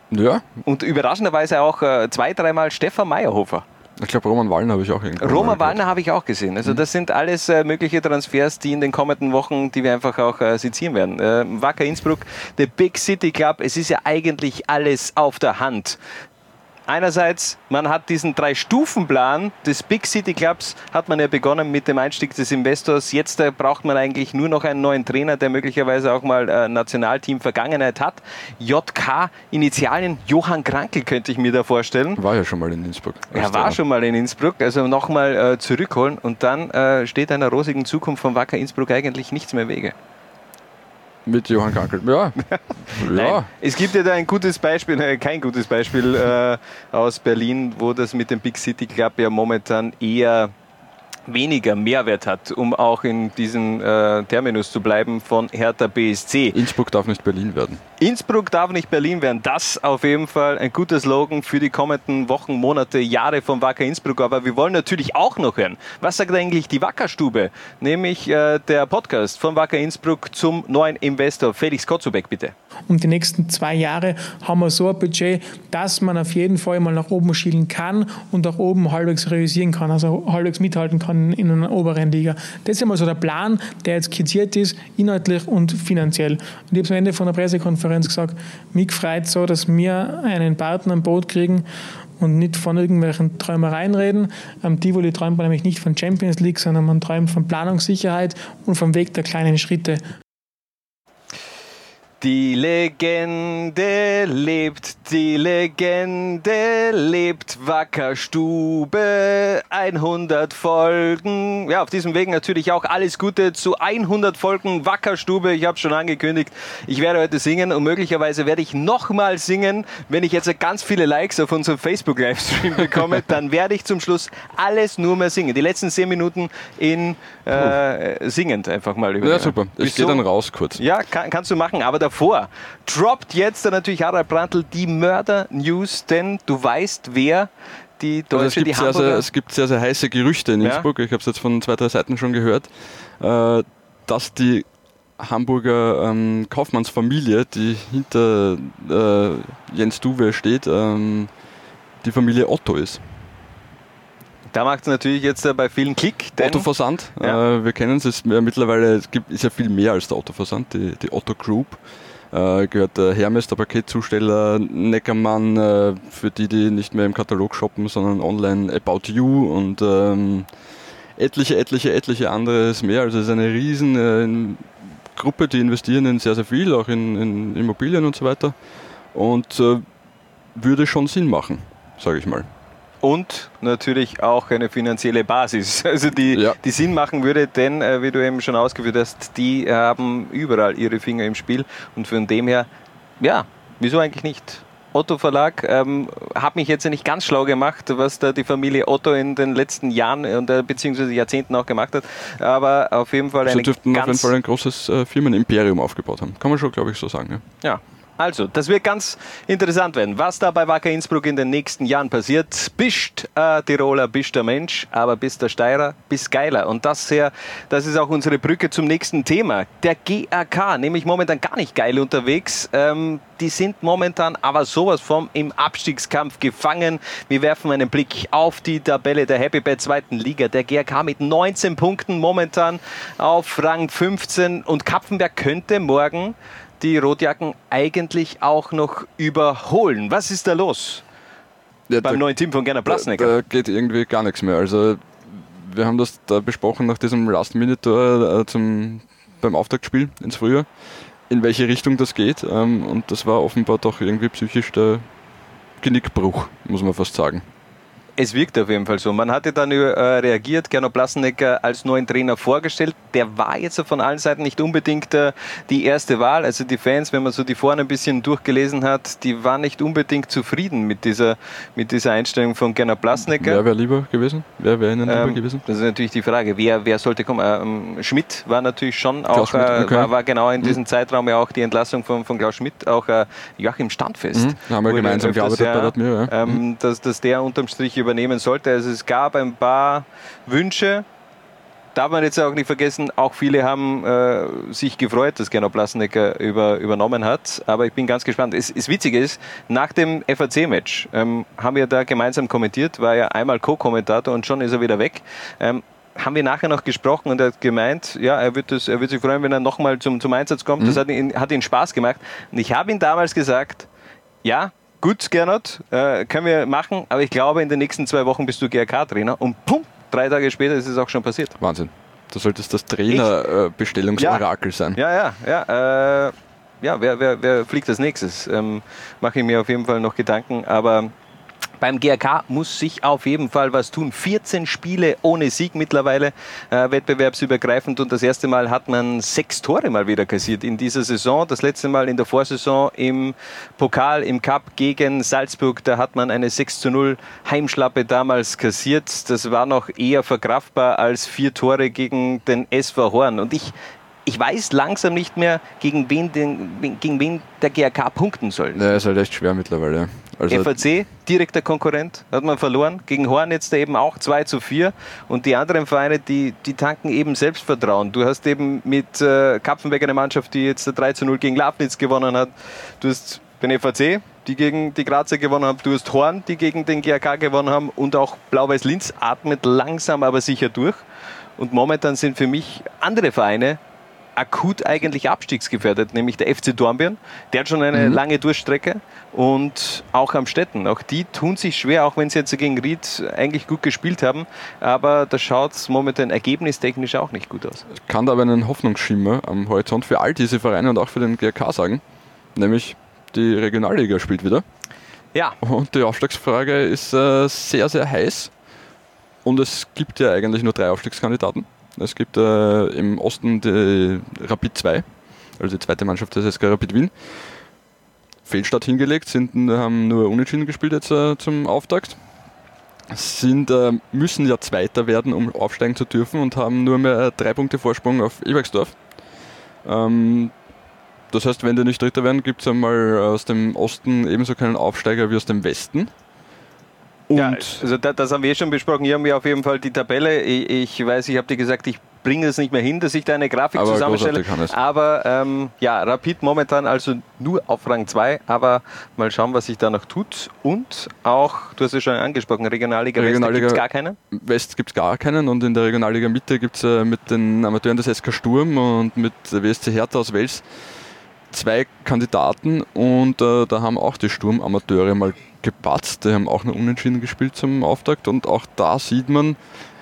Ja. Und überraschenderweise auch äh, zwei, dreimal Stefan Meyerhofer. Ich glaube, Roman Wallner habe ich auch irgendwo. Roman Wallner habe ich auch gesehen. Also das sind alles äh, mögliche Transfers, die in den kommenden Wochen, die wir einfach auch äh, sezieren werden. Äh, Wacker Innsbruck, der Big City Club, es ist ja eigentlich alles auf der Hand. Einerseits, man hat diesen Drei-Stufen-Plan des Big City Clubs, hat man ja begonnen mit dem Einstieg des Investors. Jetzt äh, braucht man eigentlich nur noch einen neuen Trainer, der möglicherweise auch mal äh, Nationalteam-Vergangenheit hat. J K, Initialien, Johann Krankl könnte ich mir da vorstellen. War ja schon mal in Innsbruck. Er war schon mal in Innsbruck, also nochmal äh, zurückholen und dann äh, steht einer rosigen Zukunft von Wacker Innsbruck eigentlich nichts mehr im Wege. Mit Johann Krankl, ja. ja. Es gibt ja da ein gutes Beispiel, äh, kein gutes Beispiel äh, aus Berlin, wo das mit dem Big City Club ja momentan eher weniger Mehrwert hat, um auch in diesem äh, Terminus zu bleiben von Hertha B S C. Innsbruck darf nicht Berlin werden. Innsbruck darf nicht Berlin werden. Das auf jeden Fall ein guter Slogan für die kommenden Wochen, Monate, Jahre von Wacker Innsbruck. Aber wir wollen natürlich auch noch hören, was sagt eigentlich die Wackerstube? Nämlich äh, der Podcast von Wacker Innsbruck zum neuen Investor. Felix Kotzubek, bitte. Und die nächsten zwei Jahre haben wir so ein Budget, dass man auf jeden Fall mal nach oben schielen kann und auch oben halbwegs realisieren kann, also halbwegs mithalten kann in einer oberen Liga. Das ist einmal so der Plan, der jetzt skizziert ist, inhaltlich und finanziell. Und ich habe am Ende von der Pressekonferenz gesagt, mich freut so, dass wir einen Partner im Boot kriegen und nicht von irgendwelchen Träumereien reden. Am Tivoli träumt man nämlich nicht von Champions League, sondern man träumt von Planungssicherheit und vom Weg der kleinen Schritte. Die Legende lebt, die Legende lebt, Wackerstube, hundert Folgen. Ja, auf diesem Weg natürlich auch alles Gute zu hundert Folgen Wackerstube. Ich habe schon angekündigt, ich werde heute singen und möglicherweise werde ich nochmal singen, wenn ich jetzt ganz viele Likes auf unserem Facebook-Livestream bekomme, dann werde ich zum Schluss alles nur mehr singen. Die letzten zehn Minuten in äh, singend einfach mal über. Ja, super. Ich gehe dann raus kurz. Ja, kann, kannst du machen, aber davor droppt jetzt dann natürlich Harald Brandl die Mörder-News, denn du weißt, wer die Deutsche, also es gibt die sehr, Hamburger... sehr, es gibt sehr, sehr heiße Gerüchte in Innsbruck, ja. Ich habe es jetzt von zwei, drei Seiten schon gehört, äh, dass die Hamburger ähm, Kaufmannsfamilie, die hinter äh, Jens Duwe steht, ähm, die Familie Otto ist. Da macht es natürlich jetzt äh, bei vielen Klick. Otto Versand, ja. äh, wir kennen es, ist ja mittlerweile, es gibt, ist ja viel mehr als der Otto Versand, die, die Otto Group. Äh, gehört der Hermes, der Paketzusteller, Neckermann, äh, für die, die nicht mehr im Katalog shoppen, sondern online About You und ähm, etliche, etliche, etliche anderes mehr. Also es ist eine riesen äh, Gruppe, die investieren in sehr, sehr viel, auch in, in Immobilien und so weiter. Und äh, würde schon Sinn machen, sage ich mal. Und natürlich auch eine finanzielle Basis, also die, ja. die Sinn machen würde, denn äh, wie du eben schon ausgeführt hast, die haben überall ihre Finger im Spiel und von dem her, ja, wieso eigentlich nicht? Otto Verlag, ähm, hat mich jetzt nicht ganz schlau gemacht, was da die Familie Otto in den letzten Jahren und äh, beziehungsweise Jahrzehnten auch gemacht hat, aber auf jeden Fall eine Sie dürften ganz... auf jeden Fall ein großes äh, Firmenimperium aufgebaut haben, kann man schon, glaube ich, so sagen. Ja. ja. Also, das wird ganz interessant werden, was da bei Wacker Innsbruck in den nächsten Jahren passiert. Bist äh, Tiroler, bist der Mensch, aber bist der Steirer, bist geiler. Und das, sehr, das ist auch unsere Brücke zum nächsten Thema. Der G A K, nämlich momentan gar nicht geil unterwegs. Ähm, die sind momentan aber sowas vom im Abstiegskampf gefangen. Wir werfen einen Blick auf die Tabelle der Happy Bad zweiten Liga. Der G A K mit neunzehn Punkten momentan auf Rang fünfzehn und Kapfenberg könnte morgen die Rotjacken eigentlich auch noch überholen. Was ist da los ja, beim da, neuen Team von Gernot Plasnecker? Da, da geht irgendwie gar nichts mehr. Also wir haben das da besprochen nach diesem Last-Minute-Tor äh, zum, beim Auftaktspiel ins Frühjahr, in welche Richtung das geht. Ähm, und das war offenbar doch irgendwie psychisch der Genickbruch, muss man fast sagen. Es wirkt auf jeden Fall so. Man hatte dann äh, reagiert, Gernot Plasnecker als neuen Trainer vorgestellt. Der war jetzt von allen Seiten nicht unbedingt äh, die erste Wahl. Also die Fans, wenn man so die Foren ein bisschen durchgelesen hat, die waren nicht unbedingt zufrieden mit dieser, mit dieser Einstellung von Gernot Plasnecker. Wer wäre lieber gewesen? Wer wäre Ihnen lieber ähm, gewesen? Das ist natürlich die Frage. Wer, wer sollte kommen? Ähm, Schmidt war natürlich schon auch, Schmidt, okay. äh, war, war genau in diesem mhm. Zeitraum ja auch die Entlassung von, von Klaus Schmidt, auch äh, Joachim Standfest. Mhm. Da haben wir gemeinsam gearbeitet bei Admir, ja. ähm, mhm. dass, dass der unterm Strich übernehmen sollte. Also es gab ein paar Wünsche, darf man jetzt auch nicht vergessen, auch viele haben äh, sich gefreut, dass Gernot Blasnecker über, übernommen hat. Aber ich bin ganz gespannt. Es, es Witzige ist, nach dem F A C-Match ähm, haben wir da gemeinsam kommentiert, war ja einmal Co-Kommentator und schon ist er wieder weg. Ähm, haben wir nachher noch gesprochen und er hat gemeint, ja, er wird, das, er wird sich freuen, wenn er nochmal zum, zum Einsatz kommt. Mhm. Das hat ihn, hat ihn Spaß gemacht. Und ich habe ihm damals gesagt, ja, gut, Gernot, äh, können wir machen, aber ich glaube, in den nächsten zwei Wochen bist du G R K-Trainer. Und pum, drei Tage später ist es auch schon passiert. Wahnsinn. Du solltest das Trainerbestellungsorakel äh, sein. Ja, ja, ja. Äh, ja, wer, wer, wer fliegt als nächstes? Ähm, mache ich mir auf jeden Fall noch Gedanken, aber beim G R K muss sich auf jeden Fall was tun. vierzehn Spiele ohne Sieg mittlerweile, äh, wettbewerbsübergreifend. Und das erste Mal hat man sechs Tore mal wieder kassiert in dieser Saison. Das letzte Mal in der Vorsaison im Pokal, im Cup gegen Salzburg. Da hat man eine sechs zu null Heimschlappe damals kassiert. Das war noch eher verkraftbar als vier Tore gegen den S V Horn. Und ich... Ich weiß langsam nicht mehr, gegen wen, den, gegen wen der G R K punkten soll. Ja, ist halt echt schwer mittlerweile. Also F A C, direkter Konkurrent, hat man verloren. Gegen Horn jetzt eben auch zwei zu vier. Und die anderen Vereine, die, die tanken eben Selbstvertrauen. Du hast eben mit äh, Kapfenberg eine Mannschaft, die jetzt drei zu null gegen Lafnitz gewonnen hat. Du hast den F A C, die gegen die Grazer gewonnen haben. Du hast Horn, die gegen den G R K gewonnen haben. Und auch Blau-Weiß Linz atmet langsam, aber sicher durch. Und momentan sind für mich andere Vereine akut eigentlich abstiegsgefährdet, nämlich der F C Dornbirn. Der hat schon eine mhm. lange Durchstrecke und auch Amstetten. Auch die tun sich schwer, auch wenn sie jetzt gegen Ried eigentlich gut gespielt haben. Aber da schaut es momentan ergebnistechnisch auch nicht gut aus. Ich kann da aber einen Hoffnungsschimmer am Horizont für all diese Vereine und auch für den G R K sagen. Nämlich die Regionalliga spielt wieder. Ja. Und die Aufstiegsfrage ist äh, sehr, sehr heiß. Und es gibt ja eigentlich nur drei Aufstiegskandidaten. Es gibt äh, im Osten die Rapid zwei, also die zweite Mannschaft des S K Rapid Wien. Fehlstart hingelegt, sind, haben nur unentschieden gespielt jetzt äh, zum Auftakt. Sind, äh, müssen ja Zweiter werden, um aufsteigen zu dürfen und haben nur mehr äh, drei Punkte Vorsprung auf Ebergsdorf. Ähm, das heißt, wenn die nicht Dritter werden, gibt es einmal aus dem Osten ebenso keinen Aufsteiger wie aus dem Westen. Und ja, also das, das haben wir schon besprochen. Hier haben wir auf jeden Fall die Tabelle. Ich, ich weiß, ich habe dir gesagt, ich bringe es nicht mehr hin, dass ich da eine Grafik aber zusammenstelle. Aber ähm, ja, Rapid momentan also nur auf Rang zwei. Aber mal schauen, was sich da noch tut. Und auch, du hast es schon angesprochen, Regionalliga, Regionalliga West gibt es gar keinen? West gibt es gar keinen. Und in der Regionalliga Mitte gibt es äh, mit den Amateuren des S K Sturm und mit W S C Hertha aus Wels zwei Kandidaten. Und äh, da haben auch die Sturmamateure mal gepatzt. Die haben auch noch unentschieden gespielt zum Auftakt und auch da sieht man,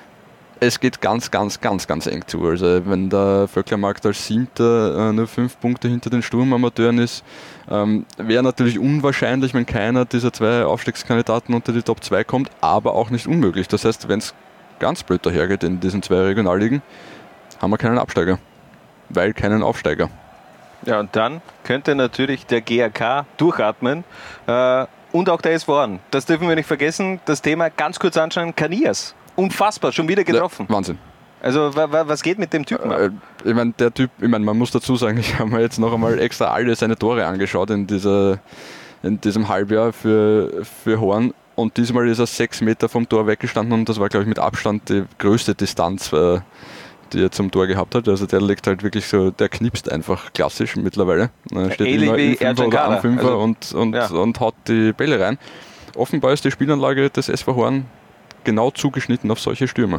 es geht ganz, ganz, ganz, ganz eng zu. Also wenn der Vöcklermarkt als Siebter äh, nur fünf Punkte hinter den Sturmamateuren ist, ähm, wäre natürlich unwahrscheinlich, wenn keiner dieser zwei Aufstiegskandidaten unter die Top zwei kommt, aber auch nicht unmöglich. Das heißt, wenn es ganz blöd dahergeht in diesen zwei Regionalligen, haben wir keinen Absteiger, weil keinen Aufsteiger. Ja, und dann könnte natürlich der G R K durchatmen, äh, und auch der S V Horn. Das dürfen wir nicht vergessen. Das Thema ganz kurz anschauen. Kanias. Unfassbar, schon wieder getroffen. Ja, Wahnsinn. Also was geht mit dem Typen? Äh, ich meine, der Typ, ich meine, man muss dazu sagen, ich habe mir jetzt noch einmal extra alle seine Tore angeschaut in, dieser, in diesem Halbjahr für, für Horn. Und diesmal ist er sechs Meter vom Tor weggestanden und das war, glaube ich, mit Abstand die größte Distanz, äh, die er zum Tor gehabt hat. Also der legt halt wirklich so, der knipst einfach klassisch mittlerweile. Er steht ähnlich immer wie im Fünfer oder am Fünfer also, und, und, ja. und haut die Bälle rein. Offenbar ist die Spielanlage des S V Horn genau zugeschnitten auf solche Stürmer.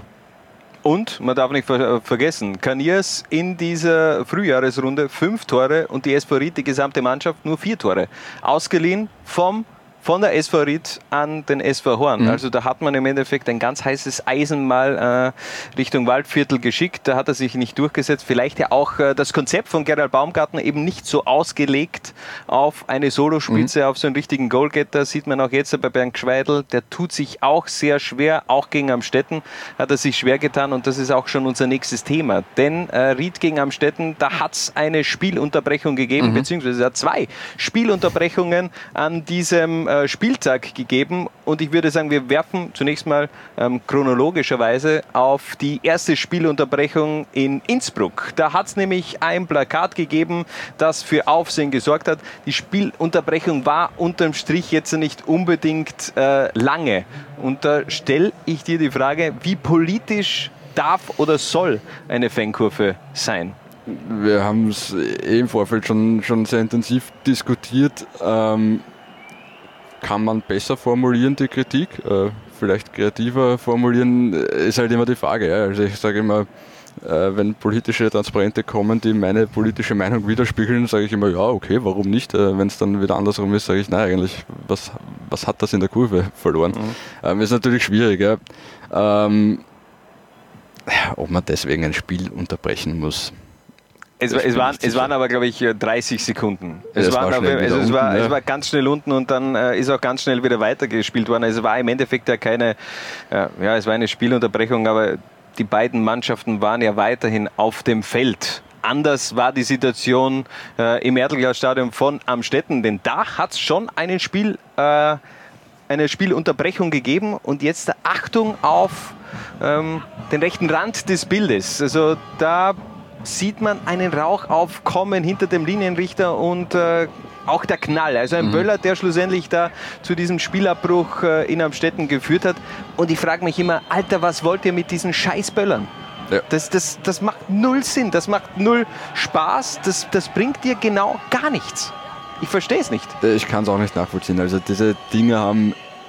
Und, man darf nicht ver- vergessen, Kanias in dieser Frühjahresrunde fünf Tore und die S V Ried, die gesamte Mannschaft, nur vier Tore. Ausgeliehen vom von der S V Ried an den S V Horn. Mhm. Also da hat man im Endeffekt ein ganz heißes Eisen mal äh, Richtung Waldviertel geschickt. Da hat er sich nicht durchgesetzt. Vielleicht ja auch äh, das Konzept von Gerald Baumgartner eben nicht so ausgelegt auf eine Solospitze, mhm. auf so einen richtigen Goalgetter. Sieht man auch jetzt bei Bernd Gschweidl. Der tut sich auch sehr schwer. Auch gegen Amstetten hat er sich schwer getan. Und das ist auch schon unser nächstes Thema. Denn äh, Ried gegen Amstetten, da hat es eine Spielunterbrechung gegeben, mhm. beziehungsweise es hat zwei Spielunterbrechungen an diesem äh, Spieltag gegeben und ich würde sagen, wir werfen zunächst mal ähm, chronologischerweise auf die erste Spielunterbrechung in Innsbruck. Da hat es nämlich ein Plakat gegeben, das für Aufsehen gesorgt hat. Die Spielunterbrechung war unterm Strich jetzt nicht unbedingt äh, lange. Und da stelle ich dir die Frage, wie politisch darf oder soll eine Fankurve sein? Wir haben es eh im Vorfeld schon, schon sehr intensiv diskutiert. Ähm, kann man besser formulieren, die Kritik? Äh, vielleicht kreativer formulieren, ist halt immer die Frage. Ja? Also ich sage immer, äh, wenn politische Transparente kommen, die meine politische Meinung widerspiegeln, sage ich immer, ja, okay, warum nicht? Äh, wenn es dann wieder andersrum ist, sage ich, nein, eigentlich, was, was hat das in der Kurve verloren? Mhm. Ähm, ist natürlich schwierig. Ja? Ähm, ob man deswegen ein Spiel unterbrechen muss. Es, es, waren, es waren aber, glaube ich, dreißig Sekunden. Es, ja, waren war, aber, also es, unten, war, ja. es war ganz schnell unten und dann äh, ist auch ganz schnell wieder weitergespielt worden. Es war im Endeffekt ja keine, äh, ja, es war eine Spielunterbrechung, aber die beiden Mannschaften waren ja weiterhin auf dem Feld. Anders war die Situation äh, im Erdl-Stadion von Amstetten, denn da hat es schon einen Spiel, äh, eine Spielunterbrechung gegeben und jetzt Achtung auf ähm, den rechten Rand des Bildes. Also da sieht man einen Rauch aufkommen hinter dem Linienrichter und äh, auch der Knall. Also ein mhm. Böller, der schlussendlich da zu diesem Spielabbruch äh, in Amstetten geführt hat. Und ich frage mich immer, Alter, was wollt ihr mit diesen scheiß Böllern? Ja. Das, das, das macht null Sinn, das macht null Spaß, das, das bringt dir genau gar nichts. Ich verstehe es nicht. Ich kann es auch nicht nachvollziehen. Also diese Dinge haben,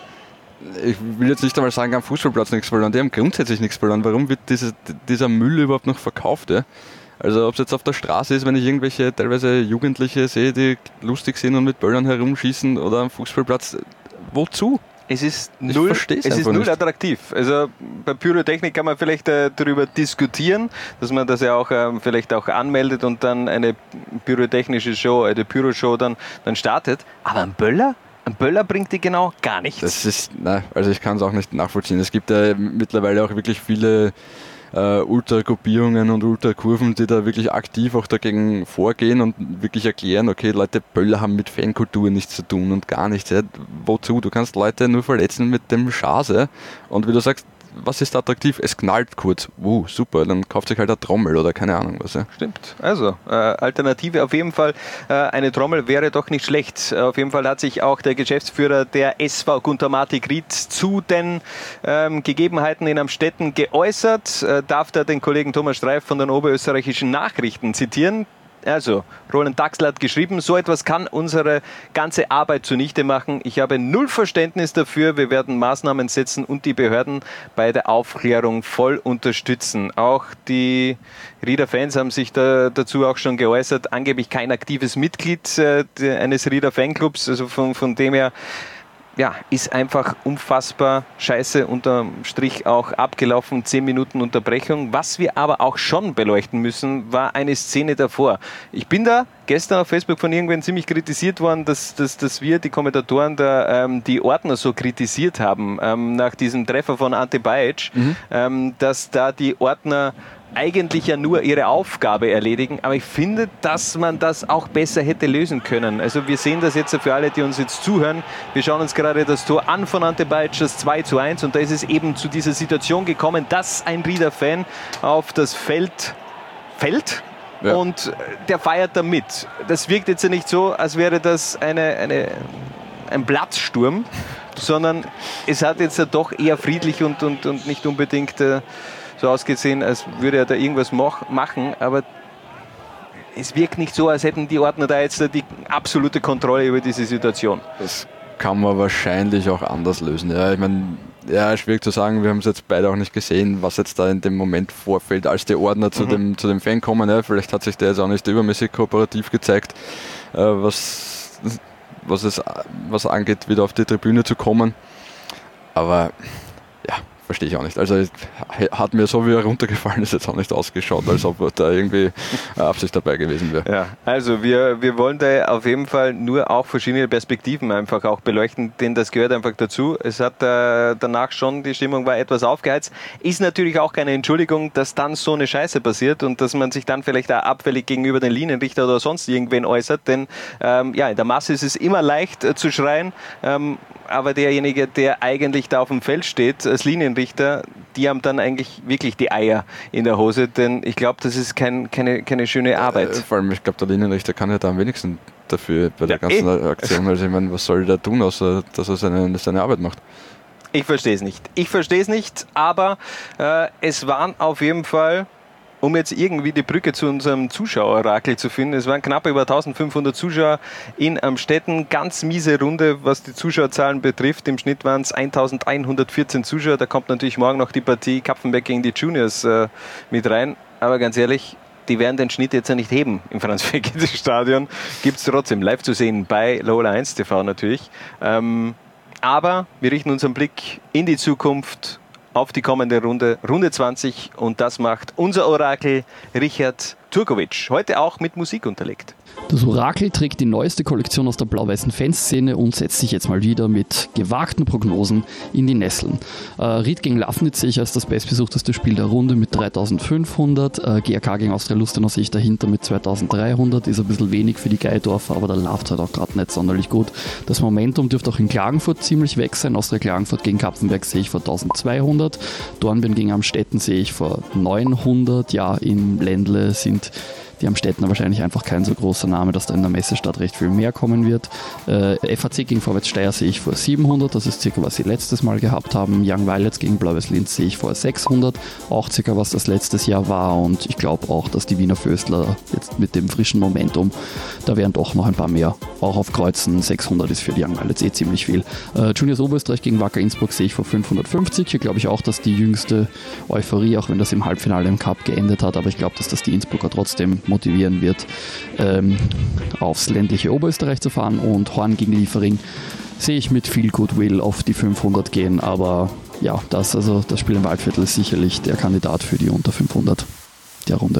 ich will jetzt nicht einmal sagen, am Fußballplatz nichts verloren, die haben grundsätzlich nichts verloren. Warum wird diese, dieser Müll überhaupt noch verkauft? Ja? Also ob es jetzt auf der Straße ist, wenn ich irgendwelche teilweise Jugendliche sehe, die lustig sind und mit Böllern herumschießen oder am Fußballplatz, wozu? Es ist null, es ist null nicht. attraktiv. Also bei Pyrotechnik kann man vielleicht äh, darüber diskutieren, dass man das ja auch äh, vielleicht auch anmeldet und dann eine pyrotechnische Show, eine Pyroshow dann, dann startet. Aber ein Böller? Ein Böller bringt dir genau gar nichts. Das ist, nein, also ich kann es auch nicht nachvollziehen. Es gibt ja mittlerweile auch wirklich viele Uh, Ultragruppierungen und Ultrakurven, die da wirklich aktiv auch dagegen vorgehen und wirklich erklären, okay, Leute, Böller haben mit Fankultur nichts zu tun und gar nichts. Ja. Wozu? Du kannst Leute nur verletzen mit dem Schase und wie du sagst, was ist attraktiv? Es knallt kurz. Uh, super, dann kauft sich halt eine Trommel oder keine Ahnung was. Ja. Stimmt. Also, äh, Alternative auf jeden Fall. Äh, eine Trommel wäre doch nicht schlecht. Auf jeden Fall hat sich auch der Geschäftsführer der S V Gunter Martig Ried zu den ähm, Gegebenheiten in Amstetten geäußert. Äh, darf da den Kollegen Thomas Streif von den Oberösterreichischen Nachrichten zitieren. Also, Roland Daxler hat geschrieben, so etwas kann unsere ganze Arbeit zunichte machen. Ich habe null Verständnis dafür. Wir werden Maßnahmen setzen und die Behörden bei der Aufklärung voll unterstützen. Auch die Rieder Fans haben sich da, dazu auch schon geäußert. Angeblich kein aktives Mitglied äh, eines Rieder Fanclubs. Also von, von dem her ja, ist einfach unfassbar scheiße unterm Strich auch abgelaufen. Zehn Minuten Unterbrechung. Was wir aber auch schon beleuchten müssen, war eine Szene davor. Ich bin da gestern auf Facebook von irgendwen ziemlich kritisiert worden, dass, dass, dass wir, die Kommentatoren, da, ähm, die Ordner so kritisiert haben, ähm, nach diesem Treffer von Ante Bajic, mhm. ähm, dass da die Ordner eigentlich ja nur ihre Aufgabe erledigen, aber ich finde, dass man das auch besser hätte lösen können. Also wir sehen das jetzt für alle, die uns jetzt zuhören. Wir schauen uns gerade das Tor an von Ante Bajic, das zwei zu eins, und da ist es eben zu dieser Situation gekommen, dass ein Rieder-Fan auf das Feld fällt. Ja. Und der feiert da mit. Das wirkt jetzt ja nicht so, als wäre das eine, eine, ein Platzsturm, sondern es hat jetzt ja doch eher friedlich und, und, und nicht unbedingt äh, so ausgesehen, als würde er da irgendwas mach, machen, aber es wirkt nicht so, als hätten die Ordner da jetzt die absolute Kontrolle über diese Situation. Das kann man wahrscheinlich auch anders lösen. Ja, ich meine, ja, schwierig zu sagen, wir haben es jetzt beide auch nicht gesehen, was jetzt da in dem Moment vorfällt, als die Ordner zu, mhm. dem, zu dem Fan kommen. Ja, vielleicht hat sich der jetzt auch nicht übermäßig kooperativ gezeigt, äh, was, was es was angeht, wieder auf die Tribüne zu kommen. Aber ja, verstehe ich auch nicht. Also hat mir so, wie er runtergefallen ist, jetzt auch nicht ausgeschaut, als ob da irgendwie Absicht dabei gewesen wäre. Ja, also wir, wir wollen da auf jeden Fall nur auch verschiedene Perspektiven einfach auch beleuchten, denn das gehört einfach dazu. Es hat äh, danach schon, die Stimmung war etwas aufgeheizt. Ist natürlich auch keine Entschuldigung, dass dann so eine Scheiße passiert und dass man sich dann vielleicht auch abfällig gegenüber den Linienrichter oder sonst irgendwen äußert, denn ähm, ja, in der Masse ist es immer leicht äh, zu schreien, ähm, aber derjenige, der eigentlich da auf dem Feld steht, als Linienrichter, die haben dann eigentlich wirklich die Eier in der Hose, denn ich glaube, das ist kein, keine, keine schöne Arbeit. Äh, vor allem, ich glaube, der Linienrichter kann ja da am wenigsten dafür bei der ja, ganzen eh. Aktion. Also ich meine, was soll der tun, außer dass er seine, seine Arbeit macht? Ich verstehe es nicht. Ich verstehe es nicht, aber äh, es waren auf jeden Fall, um jetzt irgendwie die Brücke zu unserem Zuschauerorakel zu finden, es waren knapp über eintausendfünfhundert Zuschauer in Amstetten. Ganz miese Runde, was die Zuschauerzahlen betrifft. Im Schnitt waren es eintausendeinhundertvierzehn Zuschauer. Da kommt natürlich morgen noch die Partie Kapfenberg gegen die Juniors äh, mit rein. Aber ganz ehrlich, die werden den Schnitt jetzt ja nicht heben im Franz-Fekete-Stadion. Gibt es trotzdem live zu sehen bei Lola eins T V natürlich. Ähm, aber wir richten unseren Blick in die Zukunft, auf die kommende Runde, Runde zwanzig, und das macht unser Orakel Richard Turkovic, heute auch mit Musik unterlegt. Das Orakel trägt die neueste Kollektion aus der blau-weißen Fanszene und setzt sich jetzt mal wieder mit gewagten Prognosen in die Nesseln. Äh, Ried gegen Lafnitz sehe ich als das bestbesuchteste Spiel der Runde mit dreitausendfünfhundert. Äh, G A K gegen Austria Lustenau sehe ich dahinter mit zweitausenddreihundert. Ist ein bisschen wenig für die Geidorfer, aber der läuft halt auch gerade nicht sonderlich gut. Das Momentum dürfte auch in Klagenfurt ziemlich weg sein. Austria Klagenfurt gegen Kapfenberg sehe ich vor eintausendzweihundert. Dornbirn gegen Amstetten sehe ich vor neunhundert. Ja, im Ländle sind die Amstettener wahrscheinlich einfach kein so großer Name, dass da in der Messestadt recht viel mehr kommen wird. Äh, F A C gegen Vorwärts Steyr sehe ich vor siebenhundert, das ist circa was sie letztes Mal gehabt haben. Young Violets gegen Blau-Weiß Linz sehe ich vor sechshundert, auch circa was das letztes Jahr war, und ich glaube auch, dass die Wiener Föstler jetzt mit dem frischen Momentum, da wären doch noch ein paar mehr. Auch auf Kreuzen sechshundert ist für die Young Violets eh ziemlich viel. Äh, Juniors Oberösterreich gegen Wacker Innsbruck sehe ich vor fünfhundertfünfzig. Hier glaube ich auch, dass die jüngste Euphorie, auch wenn das im Halbfinale im Cup geendet hat, aber ich glaube, dass das die Innsbrucker trotzdem motivieren wird, ähm, aufs ländliche Oberösterreich zu fahren. Und Horn gegen Liefering sehe ich mit viel Goodwill auf die fünfhundert gehen, aber ja, das, also das Spiel im Waldviertel ist sicherlich der Kandidat für die unter fünfhundert der Runde.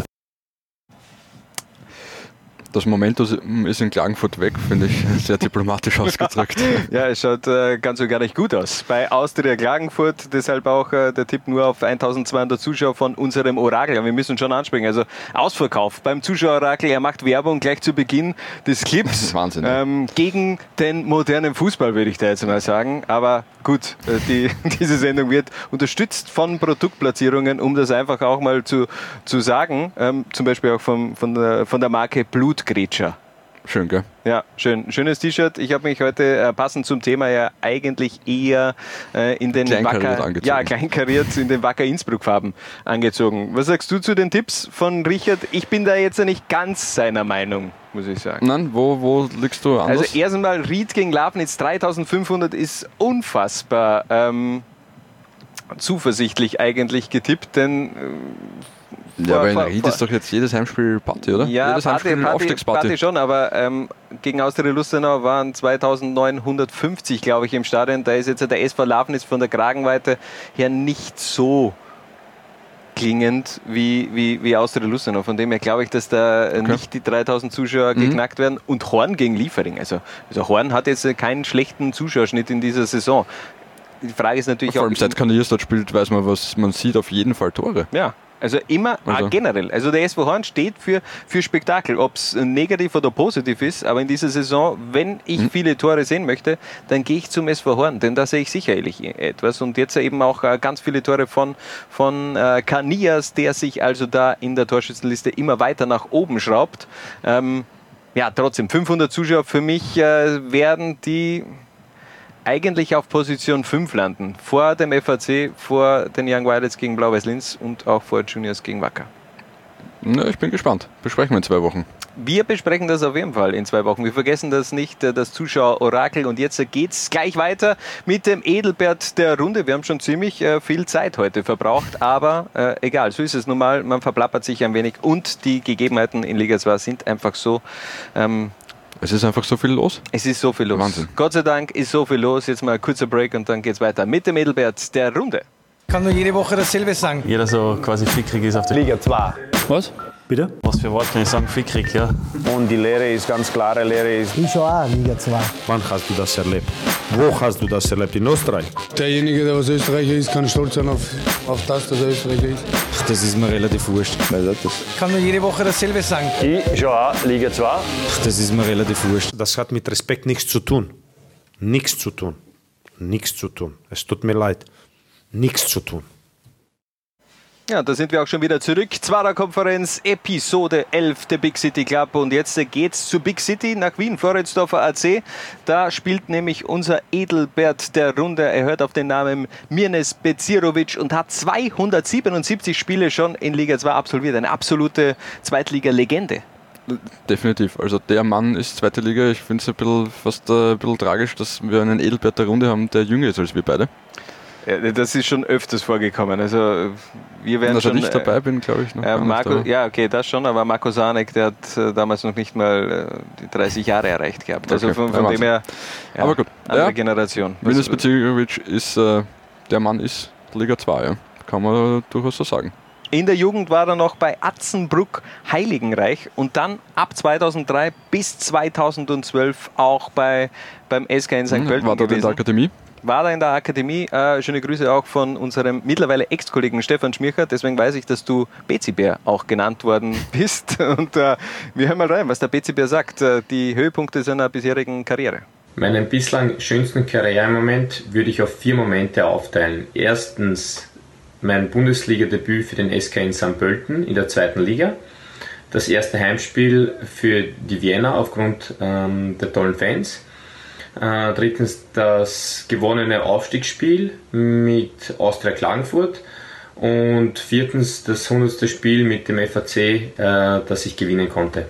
Das Momentum ist in Klagenfurt weg, finde ich sehr diplomatisch ausgedrückt. Ja, es schaut äh, ganz und gar nicht gut aus. Bei Austria Klagenfurt, deshalb auch äh, der Tipp nur auf eintausendzweihundert Zuschauer von unserem Orakel. Ja, wir müssen schon ansprechen. Also Ausverkauf beim Zuschauerorakel. Er macht Werbung gleich zu Beginn des Clips. Das ist Wahnsinn. Ja. Ähm, gegen den modernen Fußball, würde ich da jetzt mal sagen. Aber gut, äh, die, diese Sendung wird unterstützt von Produktplatzierungen, um das einfach auch mal zu, zu sagen. Ähm, zum Beispiel auch von, von, der, von der Marke Blutgrätscher. Schön, gell? Ja, schön. Schönes T-Shirt. Ich habe mich heute äh, passend zum Thema ja eigentlich eher äh, in den Kleinkariert Wacker, ja, kleinkariert in den Wacker Innsbruck-Farben angezogen. Was sagst du zu den Tipps von Richard? Ich bin da jetzt nicht ganz seiner Meinung, muss ich sagen. Nein, wo, wo liegst du anders? Also erst einmal Ried gegen Lafnitz dreitausendfünfhundert ist unfassbar ähm, zuversichtlich eigentlich getippt, denn äh, ja, aber in Ried ist doch jetzt jedes Heimspiel Party, oder? Ja, jedes Party, Heimspiel Party, Aufstiegsparty. Party schon, aber ähm, gegen Austria Lustenau waren zweitausendneunhundertfünfzig, glaube ich, im Stadion. Da ist jetzt der S V Lafnitz von der Kragenweite her nicht so klingend wie, wie, wie Austria Lustenau. Von dem her glaube ich, dass da okay. nicht die dreitausend Zuschauer mhm. geknackt werden. Und Horn gegen Liefering. Also, also Horn hat jetzt keinen schlechten Zuschauerschnitt in dieser Saison. Die Frage ist natürlich Vor auch... allem seit Kanadiers dort spielt, weiß man, was man sieht, auf jeden Fall Tore. Ja. Also immer also. generell. Also der S V Horn steht für, für Spektakel, ob es negativ oder positiv ist. Aber in dieser Saison, wenn ich mhm. viele Tore sehen möchte, dann gehe ich zum S V Horn, denn da sehe ich sicherlich etwas. Und jetzt eben auch äh, ganz viele Tore von, von äh, Kanias, der sich also da in der Torschützenliste immer weiter nach oben schraubt. Ähm, ja, trotzdem, fünfhundert Zuschauer für mich äh, werden die eigentlich auf Position fünf landen. Vor dem F A C, vor den Young Violets gegen Blau-Weiß Linz und auch vor Juniors gegen Wacker. Na, ich bin gespannt. Besprechen wir in zwei Wochen. Wir besprechen das auf jeden Fall in zwei Wochen. Wir vergessen das nicht, das Zuschauerorakel. Und jetzt geht's gleich weiter mit dem Edelbert der Runde. Wir haben schon ziemlich äh, viel Zeit heute verbraucht, aber äh, egal, so ist es nun mal. Man verplappert sich ein wenig und die Gegebenheiten in Liga zwei sind einfach so... Ähm, Es ist einfach so viel los? Es ist so viel los. Wahnsinn. Gott sei Dank ist so viel los. Jetzt mal ein kurzer Break und dann geht's weiter mit dem Edelbert der Runde. Ich kann nur jede Woche dasselbe sagen. Jeder so quasi fickrig ist auf der Liga zwei. Was? Bitte? Was für Wort kann ich sagen? Fickrig, ja. Und die Lehre ist ganz klare Lehre ist... Ich schon auch Liga zwei. Wann hast du das erlebt? Wo hast du das erlebt? In Österreich? Derjenige, der was Österreicher ist, kann stolz sein auf, auf das, dass er Österreicher ist. Ach, das ist mir relativ wurscht. Ich kann nur jede Woche dasselbe sagen. Ich schon auch Liga zwei. Ach, das ist mir relativ wurscht. Das hat mit Respekt nichts zu tun. Nichts zu tun. Nichts zu tun. Es tut mir leid. Nichts zu tun. Ja, da sind wir auch schon wieder zurück. Zwarer Konferenz, Episode elf der Big City Club. Und jetzt geht's zu Big City nach Wien, Floridsdorfer A C. Da spielt nämlich unser Edelbert der Runde. Er hört auf den Namen Mirnes Becirovic und hat zweihundertsiebenundsiebzig Spiele schon in Liga zwei absolviert. Eine absolute Zweitliga-Legende. Definitiv. Also der Mann ist zweite Liga. Ich finde es ein bisschen, fast ein bisschen tragisch, dass wir einen Edelbert der Runde haben, der jünger ist als wir beide. Ja, das ist schon öfters vorgekommen. Also wir werden also schon. ich dabei bin, glaube ich. Noch äh, Marco, ja, okay, das schon. Aber Marco Sanek, der hat äh, damals noch nicht mal äh, die dreißig Jahre erreicht gehabt. Also okay. von, von ja, dem her. Ja, aber gut. Andere ja. Generation. Mirnes Becirovic ist äh, der Mann ist Liga zwei. Ja. Kann man durchaus so sagen. In der Jugend war er noch bei Atzenbruck Heiligenreich und dann ab zweitausenddrei bis zweitausendzwölf auch bei, beim S K in Sankt Pölten War dort in der Akademie? War da in der Akademie. Äh, schöne Grüße auch von unserem mittlerweile Ex-Kollegen Stefan Schmircher. Deswegen weiß ich, dass du Bezi-Bär auch genannt worden bist. Und äh, wir hören mal rein, was der Bezi-Bär sagt. Äh, die Höhepunkte seiner bisherigen Karriere. Meinen bislang schönsten Karrieremoment würde ich auf vier Momente aufteilen. Erstens mein Bundesliga-Debüt für den S K in Sankt Pölten in der zweiten Liga. Das erste Heimspiel für die Vienna aufgrund ähm, der tollen Fans. Äh, drittens das gewonnene Aufstiegsspiel mit Austria Klagenfurt. Und viertens das hundertste Spiel mit dem F A C, äh, das ich gewinnen konnte.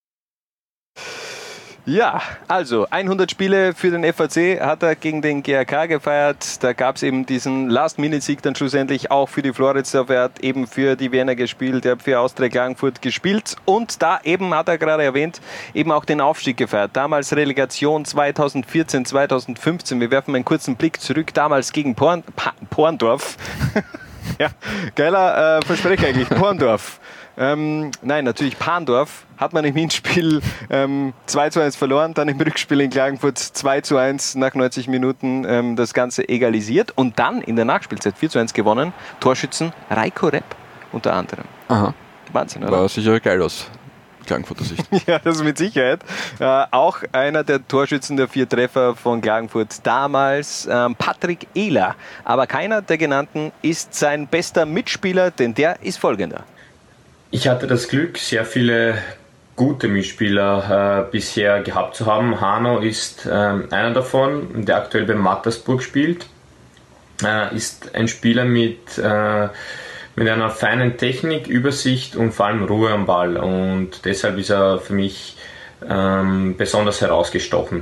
Ja, also hundert Spiele für den F A C hat er gegen den G A K gefeiert. Da gab es eben diesen Last-Minute-Sieg dann schlussendlich auch für die Floridsdorfer. Er hat eben für die Vienna gespielt, er hat für Austria Klagenfurt gespielt und da eben, hat er gerade erwähnt, eben auch den Aufstieg gefeiert. Damals Relegation zweitausendvierzehn, zweitausendfünfzehn. Wir werfen einen kurzen Blick zurück, damals gegen Porn, pa, Porndorf. Ja, geiler äh, Versprecher eigentlich, Porndorf. Ähm, nein, natürlich Pandorf hat man im Hinspiel ähm, zwei zu eins verloren, dann im Rückspiel in Klagenfurt zwei zu eins nach neunzig Minuten ähm, das Ganze egalisiert und dann in der Nachspielzeit vier zu eins gewonnen. Torschützen Reiko Repp unter anderem. Aha. Wahnsinn, oder? War sicher geil aus Klagenfurter Sicht. Ja, das mit Sicherheit. Äh, auch einer der Torschützen der vier Treffer von Klagenfurt damals, ähm, Patrick Ehler. Aber keiner der genannten ist sein bester Mitspieler, denn der ist folgender. Ich hatte das Glück, sehr viele gute Mitspieler äh, bisher gehabt zu haben. Hano ist äh, einer davon, der aktuell bei Mattersburg spielt. Äh, ist ein Spieler mit, äh, mit einer feinen Technik, Übersicht und vor allem Ruhe am Ball. Und deshalb ist er für mich ähm, besonders herausgestochen.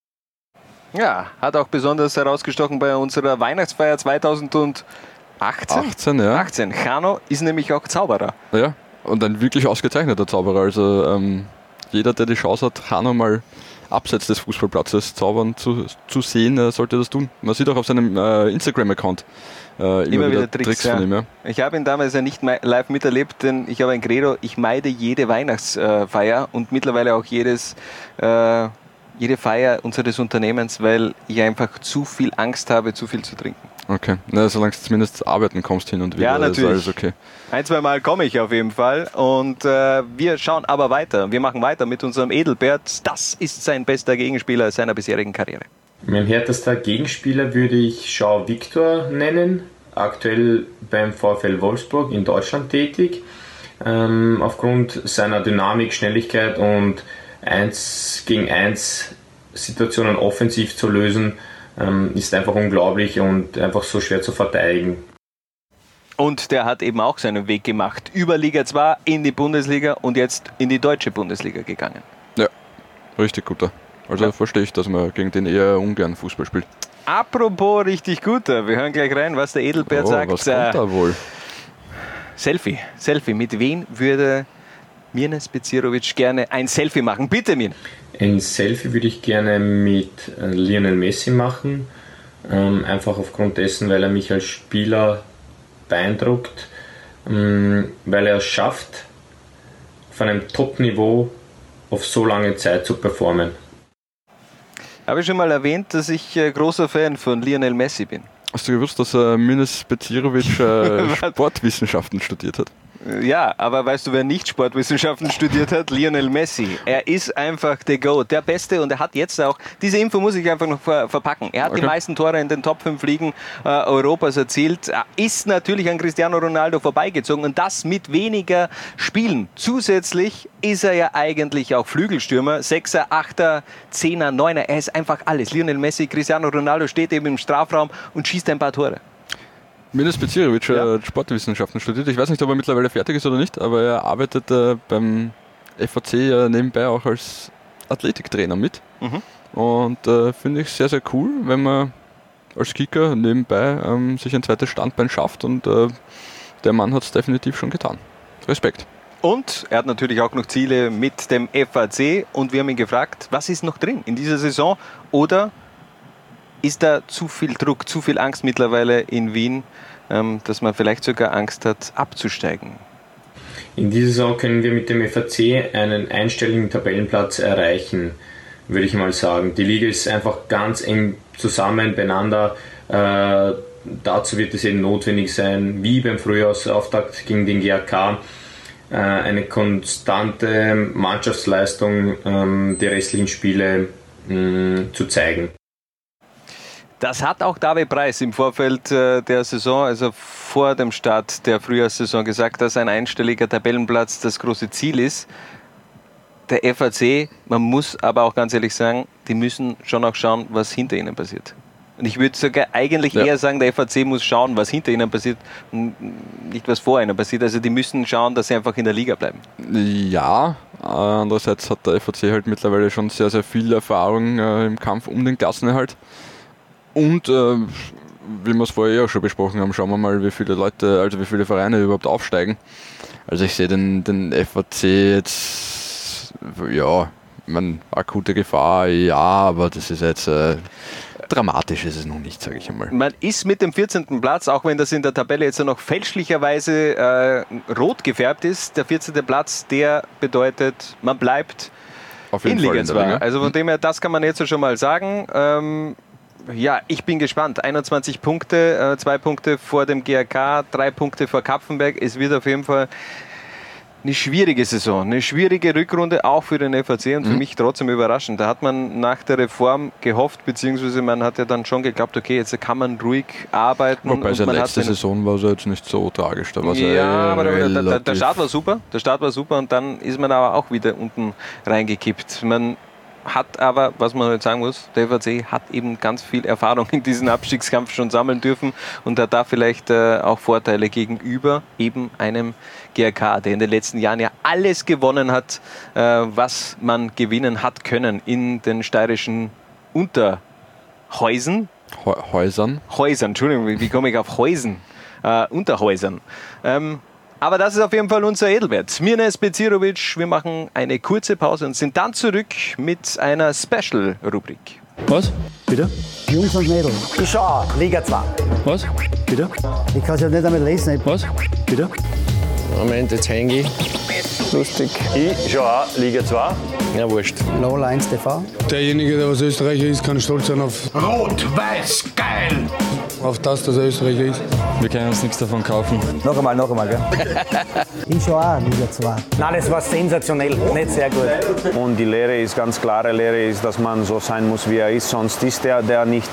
Ja, hat auch besonders herausgestochen bei unserer Weihnachtsfeier zweitausendachtzehn. achtzehn, ja. achtzehn. Hano ist nämlich auch Zauberer. Ja. Und ein wirklich ausgezeichneter Zauberer. Also ähm, jeder, der die Chance hat, Hano mal abseits des Fußballplatzes zaubern zu, zu sehen, äh, sollte das tun. Man sieht auch auf seinem äh, Instagram-Account äh, immer, immer wieder, wieder Tricks, Tricks ja. von ihm. Ja. Ich habe ihn damals ja nicht live miterlebt, denn ich habe ein Credo, ich meide jede Weihnachtsfeier und mittlerweile auch jedes, äh, jede Feier unseres Unternehmens, weil ich einfach zu viel Angst habe, zu viel zu trinken. Okay, na, solange du zumindest arbeiten kommst hin und wieder, ja, natürlich. ist alles okay. Ein, zwei Mal komme ich auf jeden Fall und äh, wir schauen aber weiter. Wir machen weiter mit unserem Edelbert. Das ist sein bester Gegenspieler seiner bisherigen Karriere. Mein härtester Gegenspieler würde ich João Victor nennen, aktuell beim VfL Wolfsburg in Deutschland tätig. Ähm, aufgrund seiner Dynamik, Schnelligkeit und eins gegen eins Situationen offensiv zu lösen, ähm, ist einfach unglaublich und einfach so schwer zu verteidigen. Und der hat eben auch seinen Weg gemacht. Über Liga zwei in die Bundesliga und jetzt in die deutsche Bundesliga gegangen. Ja, richtig guter. Also ja. Verstehe ich, dass man gegen den eher ungern Fußball spielt. Apropos richtig guter, wir hören gleich rein, was der Edelbert oh, sagt. Was kommt da wohl? Selfie, Selfie. Mit wem würde Mirnes Becirovic gerne ein Selfie machen? Bitte, Mirnes. Ein Selfie würde ich gerne mit Lionel Messi machen. Ähm, einfach aufgrund dessen, weil er mich als Spieler beeindruckt, ähm, weil er es schafft, auf einem Top-Niveau auf so lange Zeit zu performen. Habe ich schon mal erwähnt, dass ich äh, großer Fan von Lionel Messi bin? Hast du gewusst, dass äh, Mirnes Becirovic äh, Sportwissenschaften studiert hat? Ja, aber weißt du, wer nicht Sportwissenschaften studiert hat? Lionel Messi. Er ist einfach der GOAT, der Beste, und er hat jetzt auch, diese Info muss ich einfach noch ver- verpacken. Er hat okay. die meisten Tore in den Top fünf Ligen äh, Europas erzielt, er ist natürlich an Cristiano Ronaldo vorbeigezogen, und das mit weniger Spielen. Zusätzlich ist er ja eigentlich auch Flügelstürmer, Sechser, Achter, Zehner, Neuner, er ist einfach alles. Lionel Messi, Cristiano Ronaldo steht eben im Strafraum und schießt ein paar Tore. Milos Becirovic Ja. hat Sportwissenschaften studiert. Ich weiß nicht, ob er mittlerweile fertig ist oder nicht, aber er arbeitet äh, beim F A C äh, nebenbei auch als Athletiktrainer mit. Mhm. Und äh, finde ich sehr, sehr cool, wenn man als Kicker nebenbei ähm, sich ein zweites Standbein schafft, und äh, der Mann hat es definitiv schon getan. Respekt. Und er hat natürlich auch noch Ziele mit dem F A C, und wir haben ihn gefragt, was ist noch drin in dieser Saison, oder ist da zu viel Druck, zu viel Angst mittlerweile in Wien, ähm, dass man vielleicht sogar Angst hat, abzusteigen? In dieser Saison können wir mit dem F A C einen einstelligen Tabellenplatz erreichen, würde ich mal sagen. Die Liga ist einfach ganz eng zusammen beieinander. Äh, dazu wird es eben notwendig sein, wie beim Frühjahrsauftakt gegen den G A K, äh, eine konstante Mannschaftsleistung ähm, der restlichen Spiele mh, zu zeigen. Das hat auch David Preis im Vorfeld äh, der Saison, also vor dem Start der Frühjahrssaison, gesagt, dass ein einstelliger Tabellenplatz das große Ziel ist. Der F A C, man muss aber auch ganz ehrlich sagen, die müssen schon auch schauen, was hinter ihnen passiert. Und ich würde sogar eigentlich ja. eher sagen, der F A C muss schauen, was hinter ihnen passiert und nicht, was vor ihnen passiert. Also die müssen schauen, dass sie einfach in der Liga bleiben. Ja, andererseits hat der F A C halt mittlerweile schon sehr, sehr viel Erfahrung äh, im Kampf um den Klassenerhalt. Und äh, wie wir es vorher auch schon besprochen haben, schauen wir mal, wie viele Leute, also wie viele Vereine überhaupt aufsteigen. Also ich sehe den, den F A C jetzt, ja, ich meine, akute Gefahr, ja, aber das ist jetzt, äh, dramatisch ist es noch nicht, sage ich einmal. Man ist mit dem vierzehnten Platz, auch wenn das in der Tabelle jetzt noch fälschlicherweise äh, rot gefärbt ist, der vierzehnte Platz, der bedeutet, man bleibt Auf jeden in Fall Liga in der zwei. Liga. Also von dem her, das kann man jetzt schon mal sagen. Ähm, Ja, ich bin gespannt. einundzwanzig Punkte, äh, zwei Punkte vor dem G A K, drei Punkte vor Kapfenberg. Es wird auf jeden Fall eine schwierige Saison, eine schwierige Rückrunde, auch für den F A C, und für Mhm. mich trotzdem überraschend. Da hat man nach der Reform gehofft, beziehungsweise man hat ja dann schon geglaubt, okay, jetzt kann man ruhig arbeiten. Wobei und seine man letzte hat den, Saison war es jetzt nicht so tragisch. Da war ja, aber der, der, der relativ- Start war super. Der Start war super, und dann ist man aber auch wieder unten reingekippt. Man hat aber, was man halt sagen muss, der F A C hat eben ganz viel Erfahrung in diesem Abstiegskampf schon sammeln dürfen und hat da vielleicht äh, auch Vorteile gegenüber eben einem G A K, der in den letzten Jahren ja alles gewonnen hat, äh, was man gewinnen hat können in den steirischen Unterhäusern. Heu- Häusern. Häusern, Entschuldigung, wie, wie komme ich auf Häusern? Äh, Unterhäusern. Ähm, aber das ist auf jeden Fall unser Edelwert. Mirnes Becirovic, wir machen eine kurze Pause und sind dann zurück mit einer Special-Rubrik. Was? Bitte? Jungs und Mädels. Ich schau auch, Liga zwei. Was? Bitte? Ich kann es ja nicht damit lesen. Was? Bitte? Moment, jetzt hänge ich. Lustig. Ich schau auch Liga zwei. Ja, wurscht. Lola eins T V. Derjenige, der was Österreicher ist, kann stolz sein auf, Rot-Weiß, geil! auf das, dass er Österreicher ist. Wir können uns nichts davon kaufen. Noch einmal, noch einmal, gell? Ich schau auch Liga zwei. Nein, das war sensationell, nicht sehr gut. Und die Lehre ist ganz klare Lehre, ist, dass man so sein muss, wie er ist, sonst ist der, der nicht.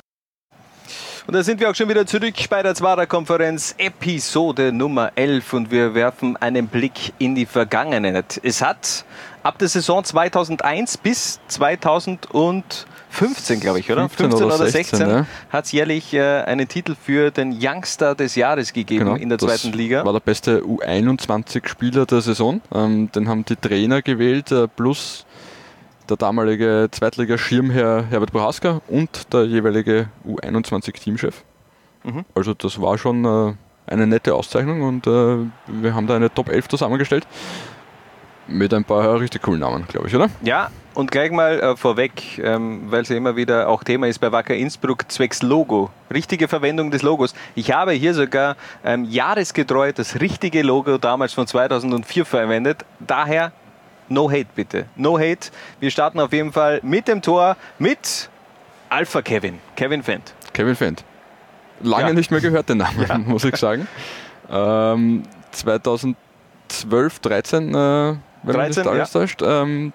Und da sind wir auch schon wieder zurück bei der Zwarer-Konferenz, Episode Nummer elf, und wir werfen einen Blick in die Vergangenheit. Es hat ab der Saison zweitausendeins bis zweitausendfünfzehn, glaube ich, oder? fünfzehn oder sechzehn, ja. hat es jährlich äh, einen Titel für den Youngster des Jahres gegeben Genau, in der das zweiten Liga. war der beste U einundzwanzig-Spieler der Saison. Ähm, den haben die Trainer gewählt, äh, plus der damalige Zweitliga-Schirmherr Herbert Prohaska und der jeweilige U einundzwanzig-Teamchef. Mhm. Also das war schon äh, eine nette Auszeichnung, und äh, wir haben da eine Top elf zusammengestellt mit ein paar richtig coolen Namen, glaube ich, oder? Ja, und gleich mal äh, vorweg, ähm, weil es ja immer wieder auch Thema ist bei Wacker Innsbruck, zwecks Logo, richtige Verwendung des Logos. Ich habe hier sogar ähm, jahresgetreu das richtige Logo damals von zweitausendvier verwendet, daher no hate bitte, no hate. Wir starten auf jeden Fall mit dem Tor mit Alpha Kevin, Kevin Fendt. Kevin Fendt. Lange Ja. nicht mehr gehört, den Namen, Ja. muss ich sagen. Ähm, zweitausendzwölf, dreizehn, äh, wenn dreizehn, man das alles täuscht, ähm,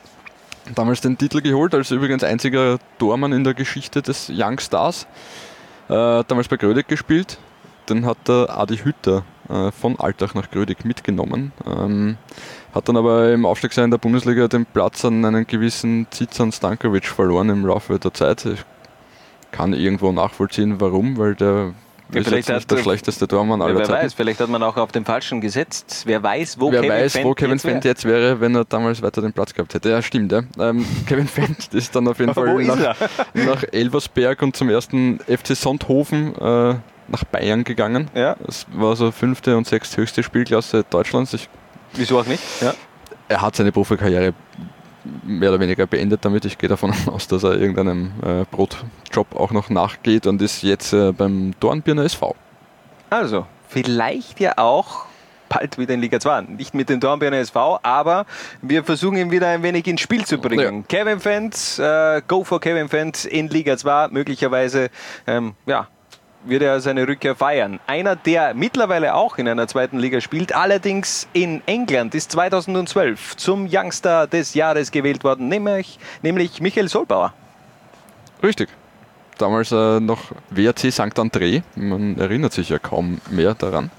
damals den Titel geholt, als übrigens einziger Tormann in der Geschichte des Young Stars. Äh, damals bei Grödig gespielt. Den hat der Adi Hütter äh, von Altach nach Grödig mitgenommen. Ähm, hat dann aber im Aufstiegsjahr in der Bundesliga den Platz an einen gewissen Zizan Stankovic verloren im Laufe der Zeit. Ich kann irgendwo nachvollziehen, warum, weil der ja, ist jetzt nicht der schlechteste Tormann aller ja, wer Zeiten. weiß, vielleicht hat man auch auf den Falschen gesetzt. Wer weiß, wo wer Kevin weiß, Fendt wo Kevin jetzt Fendt wäre. jetzt wäre, wenn er damals weiter den Platz gehabt hätte. Ja, stimmt. Ja. Ähm, Kevin Fendt ist dann auf jeden Aber Fall wo ist nach, nach Elversberg und zum ersten F C Sonthofen äh, nach Bayern gegangen. Ja. Das war so fünfte und sechsthöchste Spielklasse Deutschlands. Ich, Wieso auch nicht? Ja. Er hat seine Profikarriere mehr oder weniger beendet damit. Ich gehe davon aus, dass er irgendeinem äh, Brotjob auch noch nachgeht und ist jetzt äh, beim Dornbirner S V. Also, vielleicht ja auch bald wieder in Liga zwei. Nicht mit dem Dornbirner S V, aber wir versuchen ihn wieder ein wenig ins Spiel zu bringen. Ja. Kevin Fendt, äh, go for Kevin Fendt in Liga zwei. Möglicherweise, ähm, ja, wird er seine Rückkehr feiern. Einer, der mittlerweile auch in einer zweiten Liga spielt, allerdings in England, ist zweitausendzwölf zum Youngster des Jahres gewählt worden, nämlich, nämlich Michael Solbauer. Richtig. Damals äh, noch W R C Sankt André, man erinnert sich ja kaum mehr daran.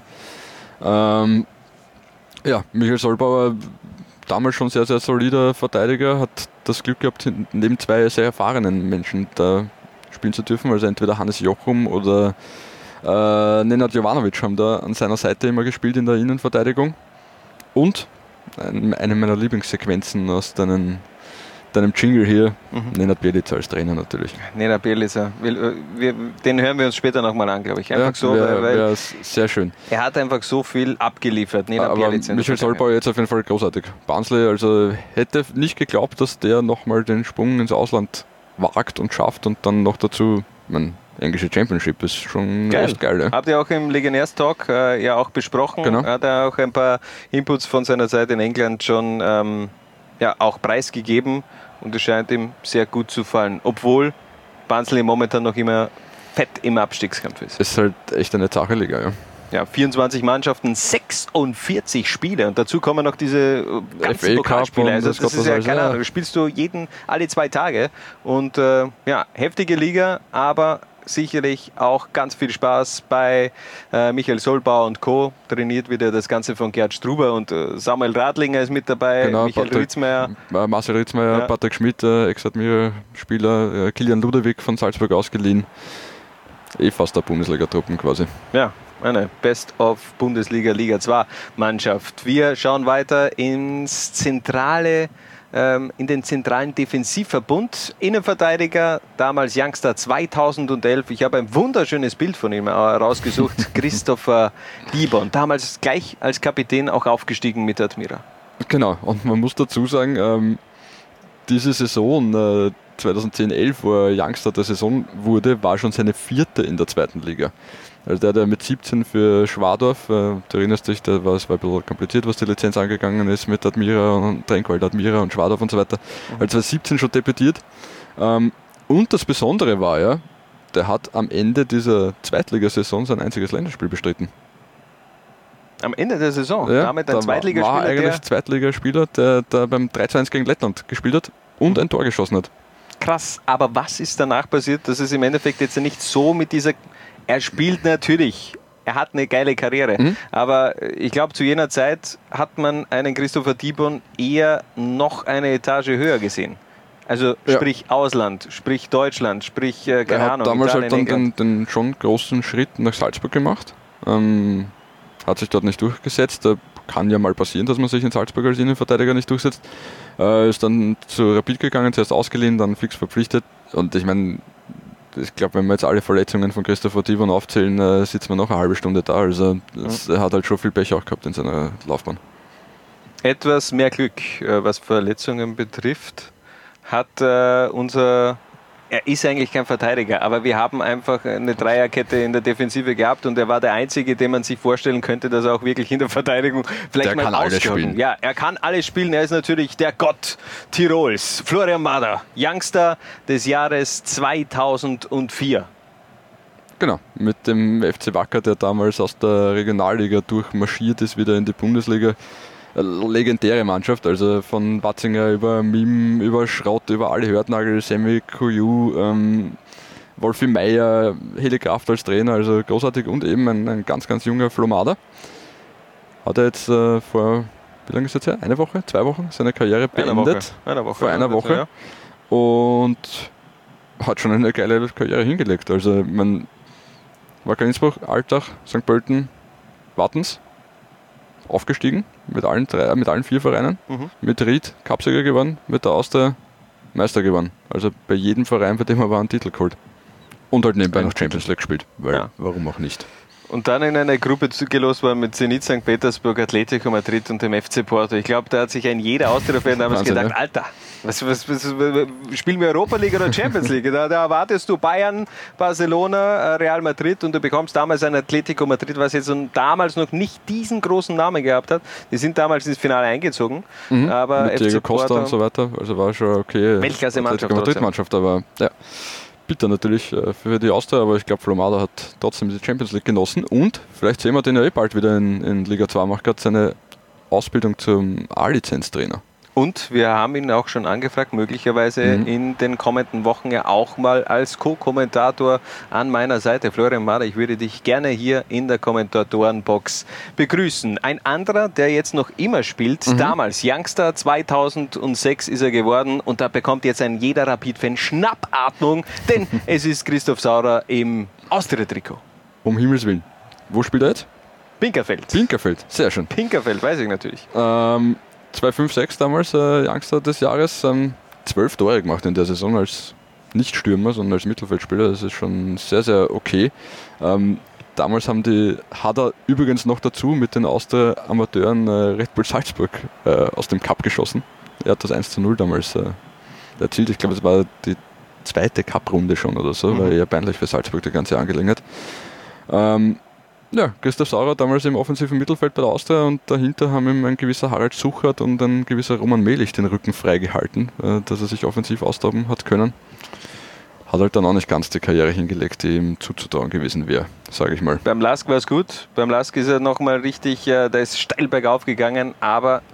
Ähm, ja, Michael Solbauer, damals schon sehr, sehr solider Verteidiger, hat das Glück gehabt, neben zwei sehr erfahrenen Menschen da spielen zu dürfen, also entweder Hannes Jochum oder äh, Nenad Jovanovic haben da an seiner Seite immer gespielt in der Innenverteidigung. Und ein, eine meiner Lieblingssequenzen aus deinen deinem Jingle hier, mhm. Nenad Bjelica als Trainer natürlich. Nenad Bjelica, den hören wir uns später nochmal an, glaube ich. Einfach ja, so, wär, weil wär sehr schön. Er hat einfach so viel abgeliefert, Nenad Aber Bjelica. Michael Solbauer jetzt auf jeden Fall großartig. Barnsley, also hätte nicht geglaubt, dass der nochmal den Sprung ins Ausland wagt und schafft und dann noch dazu, mein englische Championship ist schon geil. echt geil. Ja. Habt ihr auch im Legionärs-Talk äh, ja auch besprochen. Genau. Hat er auch ein paar Inputs von seiner Zeit in England schon ähm, ja, auch preisgegeben und es scheint ihm sehr gut zu fallen, obwohl Barnsley momentan noch immer fett im Abstiegskampf ist. Ist halt echt eine zache Liga, ja. Ja, vierundzwanzig Mannschaften, sechsundvierzig Spiele und dazu kommen noch diese ganzen Pokalspiele. Also das, das ist ja keine Ahnung, das spielst du jeden, alle zwei Tage und äh, ja, heftige Liga, aber sicherlich auch ganz viel Spaß bei äh, Michael Solbauer und Co. Trainiert wieder das Ganze von Gerd Struber und äh, Samuel Radlinger ist mit dabei, genau, Michael Patrick, Ritzmeier. Äh, Marcel Ritzmeier, ja. Patrick Schmidt, äh, Ex-Admira-Spieler, äh, Kilian Ludewig von Salzburg ausgeliehen. Eh fast der Bundesliga-Truppen quasi. Ja, eine Best-of-Bundesliga Liga zwei Mannschaft. Wir schauen weiter ins zentrale in den zentralen Defensivverbund. Innenverteidiger, damals Youngster zweitausendelf. Ich habe ein wunderschönes Bild von ihm rausgesucht. Christopher Dibon, damals gleich als Kapitän auch aufgestiegen mit Admira. Genau, und man muss dazu sagen, ähm, diese Saison äh, zweitausendzehn elf, wo er Youngster der Saison wurde, war schon seine vierte in der zweiten Liga. Also der, der mit siebzehn für Schwadorf, äh, du erinnerst dich, da war es war ein bisschen kompliziert, was die Lizenz angegangen ist mit Admira und Trenkwald Admira und Schwadorf und so weiter. Mhm. Also er siebzehn schon debütiert. Ähm, und das Besondere war ja, der hat am Ende dieser Zweitligasaison sein einziges Länderspiel bestritten. Am Ende der Saison? Ja, Damit ein da Zweitligaspieler, war eigentlich der Zweitligaspieler, der, der beim drei zu eins gegen Lettland gespielt hat und ein Tor geschossen hat. Krass, aber was ist danach passiert? Das ist im Endeffekt jetzt nicht so mit dieser... Er spielt natürlich, er hat eine geile Karriere, mhm. aber ich glaube, zu jener Zeit hat man einen Christopher Dibon eher noch eine Etage höher gesehen. Also sprich ja. Ausland, sprich Deutschland, sprich, äh, keine er Ahnung. Er hat damals Italien, halt dann den, den schon großen Schritt nach Salzburg gemacht, ähm, hat sich dort nicht durchgesetzt. Da kann ja mal passieren, dass man sich in Salzburg als Innenverteidiger nicht durchsetzt. Äh, ist dann zu Rapid gegangen, zuerst ausgeliehen, dann fix verpflichtet. Und ich meine, ich glaube, wenn wir jetzt alle Verletzungen von Christopher Dibon aufzählen, äh, sitzen wir noch eine halbe Stunde da. Also das, er hat halt schon viel Pech auch gehabt in seiner Laufbahn. Etwas mehr Glück, äh, was Verletzungen betrifft, hat äh, unser... Er ist eigentlich kein Verteidiger, aber wir haben einfach eine Dreierkette in der Defensive gehabt und er war der Einzige, den man sich vorstellen könnte, dass er auch wirklich in der Verteidigung vielleicht der mal kann alles spielen. Ja, er kann alles spielen. Er ist natürlich der Gott Tirols. Florian Mader, Youngster des Jahres zweitausendvier. Genau, mit dem F C Wacker, der damals aus der Regionalliga durchmarschiert ist, wieder in die Bundesliga. Eine legendäre Mannschaft, also von Watzinger über Mim, über Schrott, über alle Hörtnagel, Sammy Kuju, ähm, Wolfi Meier, Heli Kraft als Trainer, also großartig und eben ein, ein ganz, ganz junger Flomada. Hat er jetzt äh, vor, wie lange ist jetzt her? Eine Woche, zwei Wochen seine Karriere beendet. Eine Woche. Eine Woche. Vor einer Woche. Ja. Und hat schon eine geile Karriere hingelegt. Also man Wacker Innsbruck, Altach, Sankt Pölten, Wattens aufgestiegen mit allen drei, mit allen vier Vereinen. Mhm. Mit Ried Cupsieger gewonnen, mit der Austria Meister gewonnen. Also bei jedem Verein, bei dem er war, einen Titel geholt. Und halt nebenbei noch Champions League gespielt, weil ja. Warum auch nicht. Und dann in eine Gruppe zugelost war mit Zenit Sankt Petersburg, Atletico Madrid und dem F C Porto. Ich glaube, da hat sich ein jeder Austria-Fan damals Wahnsinn, gedacht, ja. Alter, was, was, was, was, spielen wir Europa League oder Champions League? Da, da erwartest du Bayern, Barcelona, Real Madrid und du bekommst damals ein Atletico Madrid, was jetzt damals noch nicht diesen großen Namen gehabt hat. Die sind damals ins Finale eingezogen. Mhm. Aber mit F C Diego Porto Costa und so weiter, also war schon okay. Weltklasse-Mannschaft. Madrid-Mannschaft, aber ja. Bitter natürlich für die Austria, aber ich glaube, Flomada hat trotzdem die Champions League genossen und vielleicht sehen wir den ja eh bald wieder in, in Liga zwei, macht gerade seine Ausbildung zum A-Lizenz-Trainer. Und wir haben ihn auch schon angefragt, möglicherweise mhm. in den kommenden Wochen ja auch mal als Co-Kommentator an meiner Seite. Florian Mader, ich würde dich gerne hier in der Kommentatorenbox begrüßen. Ein anderer, der jetzt noch immer spielt, mhm. damals Youngster, zweitausendsechs ist er geworden und da bekommt jetzt ein jeder Rapid-Fan Schnappatmung, denn es ist Christoph Saurer im Austria-Trikot. Um Himmels Willen. Wo spielt er jetzt? Pinkerfeld. Pinkerfeld, sehr schön. Pinkerfeld, weiß ich natürlich. Ähm, zwei fünf sechs damals, äh, Youngster des Jahres, ähm, zwölf Tore gemacht in der Saison als nicht Stürmer, sondern als Mittelfeldspieler. Das ist schon sehr, sehr okay. Ähm, damals haben die, hat er übrigens noch dazu mit den Austria-Amateuren äh, Red Bull Salzburg äh, aus dem Cup geschossen. Er hat das eins zu null damals äh, erzielt. Ich glaube, das war die zweite Cup-Runde schon oder so, mhm. war eher peinlich für Salzburg, die ganze Angelegenheit. Ähm, Ja, Christoph Saurer damals im offensiven Mittelfeld bei der Austria und dahinter haben ihm ein gewisser Harald Suchert und ein gewisser Roman Melich den Rücken freigehalten, dass er sich offensiv austoben hat können. Hat halt dann auch nicht ganz die Karriere hingelegt, die ihm zuzutrauen gewesen wäre, sage ich mal. Beim Lask war es gut, beim Lask ist er nochmal richtig, da ist steil bergauf gegangen, aber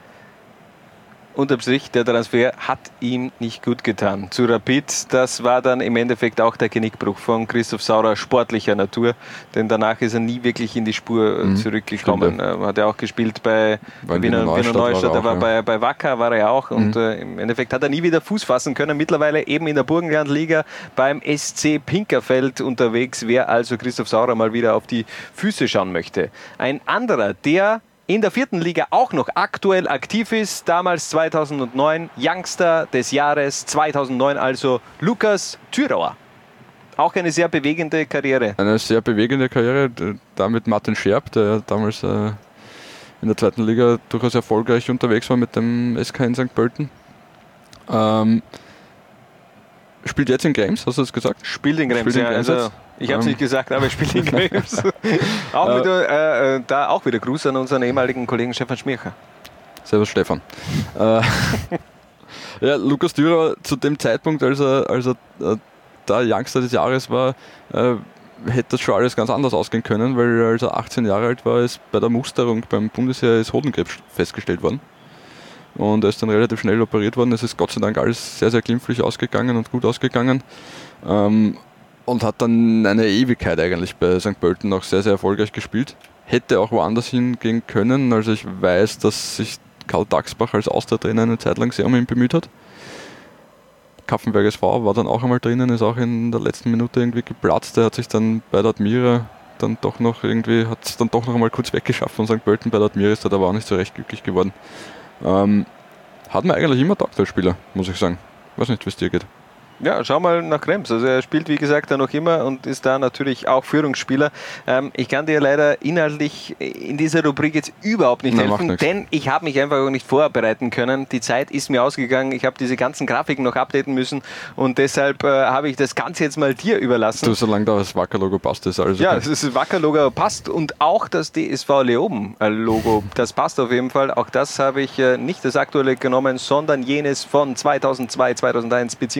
unterm Strich, der Transfer hat ihm nicht gut getan. Zu Rapid, das war dann im Endeffekt auch der Genickbruch von Christoph Saurer sportlicher Natur, denn danach ist er nie wirklich in die Spur mhm, zurückgekommen. Stimmt, ja. Hat er auch gespielt bei Wiener, Wiener Neustadt, Wiener Neustadt. Er, auch, er war ja. bei, bei Wacker war er auch und mhm. äh, im Endeffekt hat er nie wieder Fuß fassen können. Mittlerweile eben in der Burgenlandliga beim S C Pinkerfeld unterwegs, wer also Christoph Saurer mal wieder auf die Füße schauen möchte. Ein anderer, der in der vierten Liga auch noch aktuell aktiv ist, damals zweitausendneun, Youngster des Jahres zweitausendneun, also Lukas Thürauer. Auch eine sehr bewegende Karriere. Eine sehr bewegende Karriere, da mit Martin Scherb, der damals äh, in der zweiten Liga durchaus erfolgreich unterwegs war mit dem S K in Sankt Pölten. Ähm, spielt jetzt in Krems, hast du das gesagt? Spielt in Krems, ja. Also ich habe es ähm. nicht gesagt, aber ich spiele in Krems. auch, mit, äh, da auch wieder Gruß an unseren ehemaligen Kollegen Stefan Schmircher. Servus Stefan. äh, ja, Lukas Thürauer zu dem Zeitpunkt, als er, als er äh, der Youngster des Jahres war, äh, hätte das schon alles ganz anders ausgehen können, weil als er achtzehn Jahre alt war, ist bei der Musterung beim Bundesheer ist Hodenkrebs festgestellt worden. Und er ist dann relativ schnell operiert worden. Es ist Gott sei Dank alles sehr, sehr glimpflich ausgegangen und gut ausgegangen. Ähm, und hat dann eine Ewigkeit eigentlich bei Sankt Pölten noch sehr, sehr erfolgreich gespielt. Hätte auch woanders hingehen können. Also ich weiß, dass sich Karl Daxbach als Austria-Trainer eine Zeit lang sehr um ihn bemüht hat. Kaffenberg S V war dann auch einmal drinnen, ist auch in der letzten Minute irgendwie geplatzt. Er hat sich dann bei der Admira dann doch noch irgendwie, hat es dann doch noch einmal kurz weggeschafft von Sankt Pölten. Bei der Admira ist er aber auch nicht so recht glücklich geworden. Ähm, hat man eigentlich immer taugt als Spieler, muss ich sagen. Weiß nicht, wie es dir geht. Ja, schau mal nach Krems. Also er spielt, wie gesagt, da noch immer und ist da natürlich auch Führungsspieler. Ähm, ich kann dir leider inhaltlich in dieser Rubrik jetzt überhaupt nicht Nein, helfen, denn ich habe mich einfach auch nicht vorbereiten können. Die Zeit ist mir ausgegangen. Ich habe diese ganzen Grafiken noch updaten müssen und deshalb äh, habe ich das Ganze jetzt mal dir überlassen. Du, solange da das Wacker-Logo passt, ist alles Ja, okay. das Wacker-Logo passt und auch das D S V Leoben-Logo, das passt auf jeden Fall. Auch das habe ich äh, nicht das aktuelle genommen, sondern jenes von zweitausendzwei, zweitausendeins bzw.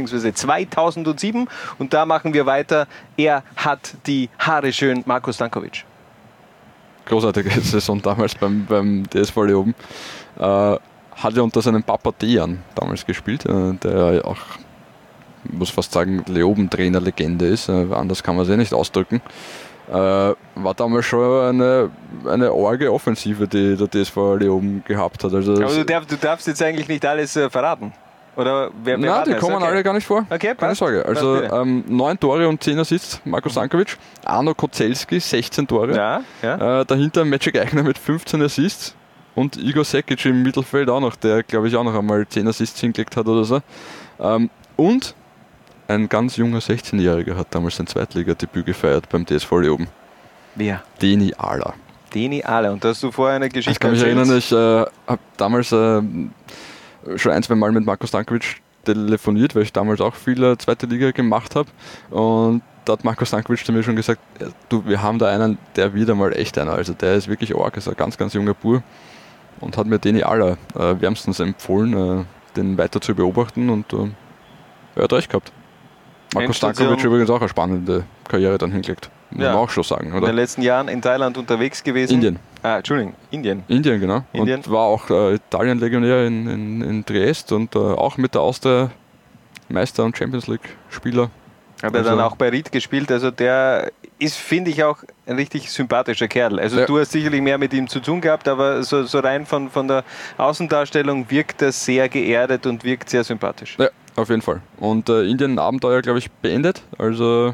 zweitausendsieben. Und da machen wir weiter. Er hat die Haare schön, Marko Stankovic. Großartige Saison damals beim, beim D S V Leoben. Äh, hat ja unter seinem Papa Dejan damals gespielt, äh, der auch, ich muss fast sagen, Leoben-Trainer-Legende ist. Äh, anders kann man es eh nicht ausdrücken. Äh, war damals schon eine, eine arge Offensive, die der D S V Leoben gehabt hat. Also aber du darfst, du darfst jetzt eigentlich nicht alles äh, verraten. Oder wer, wer Nein, die das? kommen Okay. alle gar nicht vor. Okay, Keine passt. Sorge. Also Passt, ähm, neun Tore und zehn Assists, Marko Stankovic. Arno Kozelski, sechzehn Tore. Ja, ja. Äh, dahinter Maciej Eichner mit fünfzehn Assists. Und Igor Sekic im Mittelfeld auch noch, der glaube ich auch noch einmal zehn Assists hingelegt hat oder so. Ähm, und ein ganz junger sechzehnjähriger hat damals sein Zweitligadebüt gefeiert beim D S V Leoben. Wer? Deni Ala. Deni Ala. Und da hast du vorher eine Geschichte Ich kann mich erzählt. erinnern, ich äh, habe damals äh, schon ein, zwei Mal mit Marko Stankovic telefoniert, weil ich damals auch viel äh, zweite Liga gemacht habe. Und da hat Marko Stankovic zu mir schon gesagt, ja, du, wir haben da einen, der wieder mal echt einer. Also der ist wirklich arg, ist ein ganz, ganz junger Bur. Und hat mir Deni Ala äh, wärmstens empfohlen, äh, den weiter zu beobachten. Und äh, er hat recht gehabt. Marko Stankovic übrigens auch eine spannende Karriere dann hingelegt. Muss Ja. man auch schon sagen, oder? In den letzten Jahren in Thailand unterwegs gewesen. Indien. Ah, Entschuldigung, Indien. Indien, genau. Indien. Und war auch äh, Italien-Legionär in, in, in Triest und äh, auch mit der Austria Meister- und Champions League-Spieler. Hat er Also- dann auch bei Ried gespielt. Also der ist, finde ich, auch ein richtig sympathischer Kerl. Also Ja. du hast sicherlich mehr mit ihm zu tun gehabt, aber so, so rein von, von der Außendarstellung wirkt er sehr geerdet und wirkt sehr sympathisch. Ja, auf jeden Fall. Und äh, Indien-Abenteuer, glaube ich, beendet. Also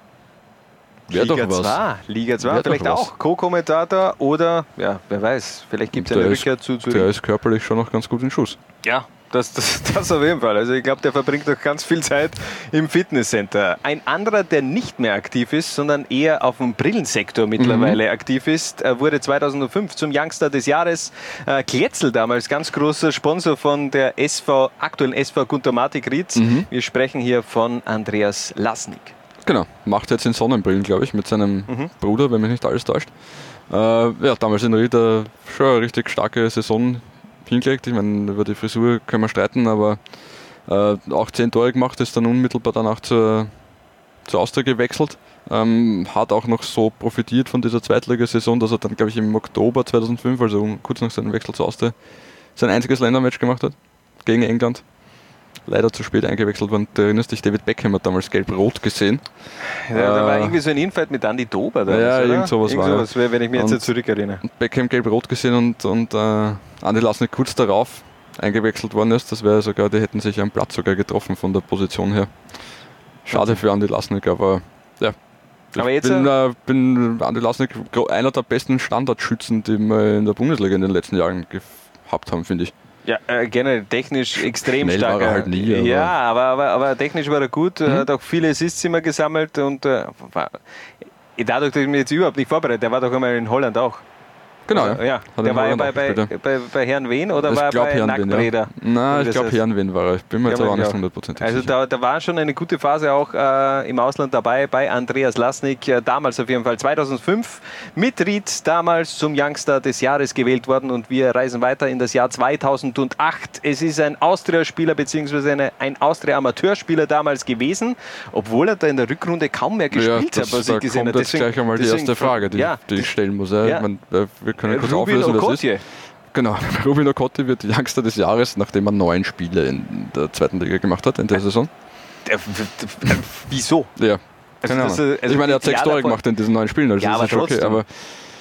wäre doch Liga was. zwei, Liga zwei, Wär doch vielleicht was. auch Co-Kommentator oder, ja, wer weiß, vielleicht gibt es eine Der ist, Rückkehr zu, zu der ist körperlich schon noch ganz gut in Schuss. Ja, das, das, das auf jeden Fall. Also ich glaube, der verbringt noch ganz viel Zeit im Fitnesscenter. Ein anderer, der nicht mehr aktiv ist, sondern eher auf dem Brillensektor mittlerweile Mhm. aktiv ist, er wurde zweitausendfünf zum Youngster des Jahres. Äh, Kletzel damals, ganz großer Sponsor von der S V, aktuellen S V Guntermatic Ried. Mhm. Wir sprechen hier von Andreas Lasnik. Genau, macht jetzt in Sonnenbrillen, glaube ich, mit seinem Mhm. Bruder, wenn mich nicht alles täuscht. Äh, ja, damals in Ried äh, schon eine richtig starke Saison hingelegt. Ich meine, über die Frisur können wir streiten, aber äh, auch zehn Tore gemacht, ist dann unmittelbar danach zur, zur Austria gewechselt. Ähm, hat auch noch so profitiert von dieser Zweitligasaison, dass er dann, glaube ich, im Oktober zweitausendfünf, also kurz nach seinem Wechsel zur Austria, sein einziges Ländermatch gemacht hat gegen England. Leider zu spät eingewechselt worden. Du erinnerst dich, David Beckham hat damals gelb-rot gesehen. Ja, da war Äh, irgendwie so ein Infight mit Andy Dober. Da ja, oder? irgend sowas irgend war. sowas, wenn ich mich jetzt Und- nicht zurückerinnere. Beckham gelb-rot gesehen und, und äh, Andi Lasnik kurz darauf eingewechselt worden ist. Das wäre sogar, die hätten sich am Platz sogar getroffen von der Position her. Schade für Andi Lasnik, aber ja. Ich Aber jetzt, bin, äh, bin Andi Lasnik gro- einer der besten Standardschützen, die wir in der Bundesliga in den letzten Jahren gehabt haben, finde ich. Ja, äh, generell technisch extrem Schnell stark. war er halt nie, aber- ja, aber, aber, aber technisch war er gut. Er Mhm. hat auch viele Assists immer gesammelt. Und äh, war, dadurch, dass ich mich jetzt überhaupt nicht vorbereitet, der war doch einmal in Holland auch. Genau, Oder? ja. ja. Hat Der in war ja Holland bei, auch bei, gespielt, ja. bei, bei Herrn Wen oder Ich war er glaub, bei Herrenwehen, Nacktbreder? ja. Nein, ich Das glaube heißt- Herrenwehen war er. Ich bin mir jetzt Ja, aber auch nicht ja. hundertprozentig Also sicher. da, da war schon eine gute Phase auch äh, im Ausland dabei bei Andreas Lasnik, äh, damals auf jeden Fall zweitausendfünf mit Ried damals zum Youngster des Jahres gewählt worden und wir reisen weiter in das Jahr zweitausendacht. Es ist ein Austria-Spieler bzw. Eine, ein Austria-Amateurspieler damals gewesen, obwohl er da in der Rückrunde kaum mehr gespielt ja, hat, das, was da ich gesehen kommt habe. jetzt gleich einmal die erste Frage, die, ja, die ich stellen muss. Ja. ja. Ich mein, äh, wir können kurz Rubin auflösen, was Okotje. ist. Genau, Rubin Okotje wird Youngster des Jahres, nachdem er neun Spiele in der zweiten Liga gemacht hat in der Saison. Der- der- der- Wieso? Ja, Also keine das, Ahnung. äh, also ich meine, er hat die sechs Jahr Tore davor- gemacht in diesen neun Spielen, also Ja, das aber ist schon okay. trotzdem. Aber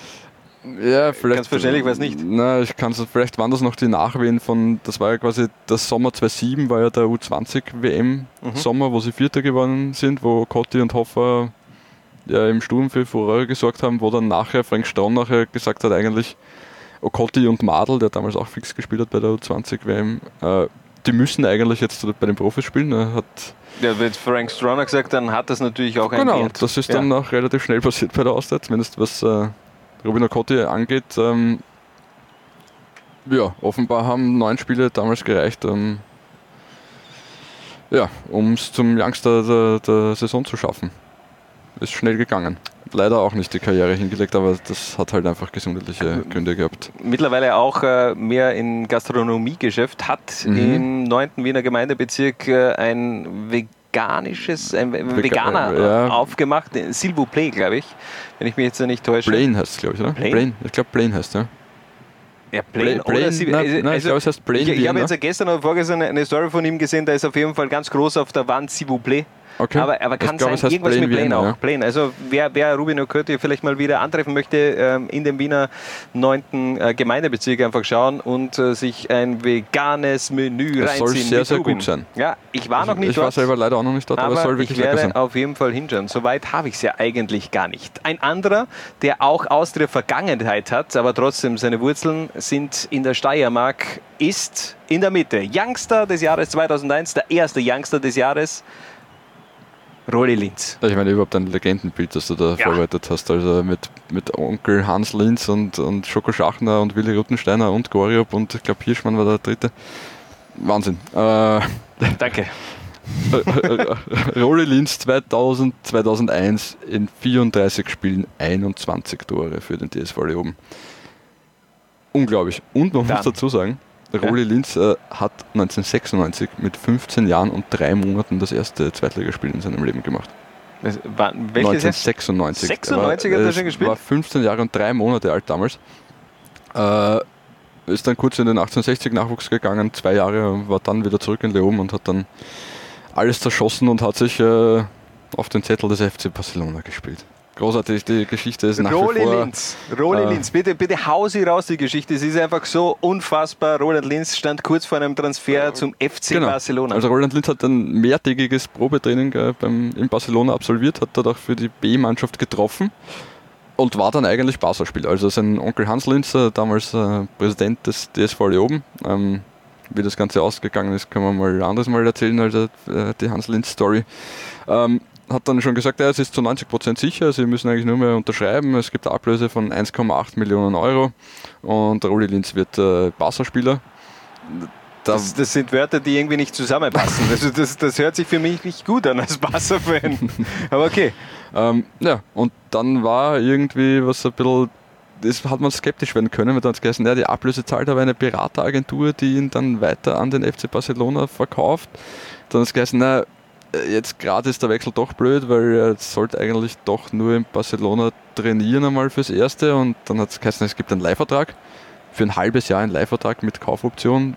ja, vielleicht. Ganz verständlich war es nicht. Na, ich kann es vielleicht waren das noch die Nachwehen von, das war ja quasi das Sommer zweitausendsieben, war ja der U zwanzig W M Mhm. Sommer, wo sie Vierter geworden sind, wo Kotti und Hoffer ja im Sturm für Furore gesorgt haben, wo dann nachher Frank Straun nachher gesagt hat, eigentlich Okotti und Madl, der damals auch fix gespielt hat bei der U zwanzig W M, äh, die müssen eigentlich jetzt bei den Profis spielen. Er hat Ja, wenn Frank Stroner gesagt, dann hat das natürlich auch einen Genau, Wert. das ist Ja. dann auch relativ schnell passiert bei der Auszeit, zumindest was äh, Rubin Okotje angeht. Ähm, ja, offenbar haben neun Spiele damals gereicht, ähm, ja, um es zum Youngster der, der Saison zu schaffen. Ist schnell gegangen. Leider auch nicht die Karriere hingelegt, aber das hat halt einfach gesundheitliche Gründe gehabt. Mittlerweile auch äh, mehr im Gastronomiegeschäft, hat Mhm. im neunten Wiener Gemeindebezirk äh, ein veganisches, ein Vega- Veganer ja. aufgemacht, S'il vous plaît, glaube ich, wenn ich mich jetzt nicht täusche. Plain heißt es, glaube ich, oder? Plain? Plain. Ich glaube, Plain heißt ja. Ja, Plain, Plain, oder sie, nein, also, nein, ich glaube, es heißt Plain Ich, ich Wien, habe ne? jetzt gestern oder vorgestern eine Story von ihm gesehen, da ist auf jeden Fall ganz groß auf der Wand S'il vous plaît. Okay. Aber, aber kann Ich glaube, sein, es heißt irgendwas Plain mit Plain Wien, auch. ja. Plain. Also wer, wer Rubin O'Curdy vielleicht mal wieder antreffen möchte, ähm, in dem Wiener neunten Äh, Gemeindebezirk einfach schauen und äh, sich ein veganes Menü Das soll reinziehen. sehr, mit sehr Rubin. gut sein. Ja, ich war noch Ich, nicht ich dort. war selber leider auch noch nicht dort, aber, Aber es soll wirklich ich lecker werde sein. auf jeden Fall hinschauen. Soweit habe ich es ja eigentlich gar nicht. Ein anderer, der auch Austria Vergangenheit hat, aber trotzdem seine Wurzeln sind in der Steiermark, ist in der Mitte. Youngster des Jahres zweitausendeins, der erste Youngster des Jahres, Rolli Linz. Ich meine, überhaupt ein Legendenbild, das du da Ja. vorbereitet hast. Also mit, mit Onkel Hans Linz und, und Schoko Schachner und Willi Ruttensteiner und Goriop und ich glaube Hirschmann war der dritte. Wahnsinn. Äh, Danke. Rolli Linz zweitausend, zweitausendeins in vierunddreißig Spielen einundzwanzig Tore für den T S V Leoben. Unglaublich. Und man Dann. muss dazu sagen, Rolli Linz äh, hat neunzehnhundertsechsundneunzig mit fünfzehn Jahren und drei Monaten das erste Zweitligaspiel in seinem Leben gemacht. Das war, welches Jahr? neunzehnhundertsechsundneunzig. sechsundneunzig er war, hat er schon gespielt? war fünfzehn Jahre und drei Monate alt damals. Äh, ist dann kurz in den achtzehnhundertsechzig-Nachwuchs gegangen, zwei Jahre, war dann wieder zurück in Leoben und hat dann alles zerschossen und hat sich äh, auf den Zettel des F C Barcelona gespielt. Großartig, die Geschichte ist nach Rolli wie vor... Linz, Rolli äh, Linz, bitte, bitte hau sie raus, die Geschichte. Es ist einfach so unfassbar. Roland Linz stand kurz vor einem Transfer zum F C Genau. Barcelona. Also Roland Linz hat ein mehrtägiges Probetraining äh, beim, in Barcelona absolviert, hat dort auch für die B-Mannschaft getroffen und war dann eigentlich Barca-Spieler. Also sein Onkel Hans Linz, äh, damals äh, Präsident des T S V Leoben, ähm, wie das Ganze ausgegangen ist, können wir mal anderes Mal erzählen, also äh, die Hans Linz-Story. Ähm, hat dann schon gesagt, ja, es ist zu neunzig Prozent sicher, sie müssen eigentlich nur mehr unterschreiben, es gibt eine Ablöse von eins Komma acht Millionen Euro und Rolli Linz wird äh, Barca-Spieler. Da Das, das sind Wörter, die irgendwie nicht zusammenpassen. Also das, das hört sich für mich nicht gut an als Barca-Fan. Aber okay. Ähm, ja, und dann war irgendwie was ein bisschen, das hat man skeptisch werden können, weil dann hat es geheißen, ja, die Ablöse zahlt aber eine Berateragentur, die ihn dann weiter an den F C Barcelona verkauft. Dann hat es geheißen, na, jetzt gerade ist der Wechsel doch blöd, weil er sollte eigentlich doch nur in Barcelona trainieren einmal fürs Erste und dann hat es geheißen, es gibt einen Leihvertrag, für ein halbes Jahr einen Leihvertrag mit Kaufoption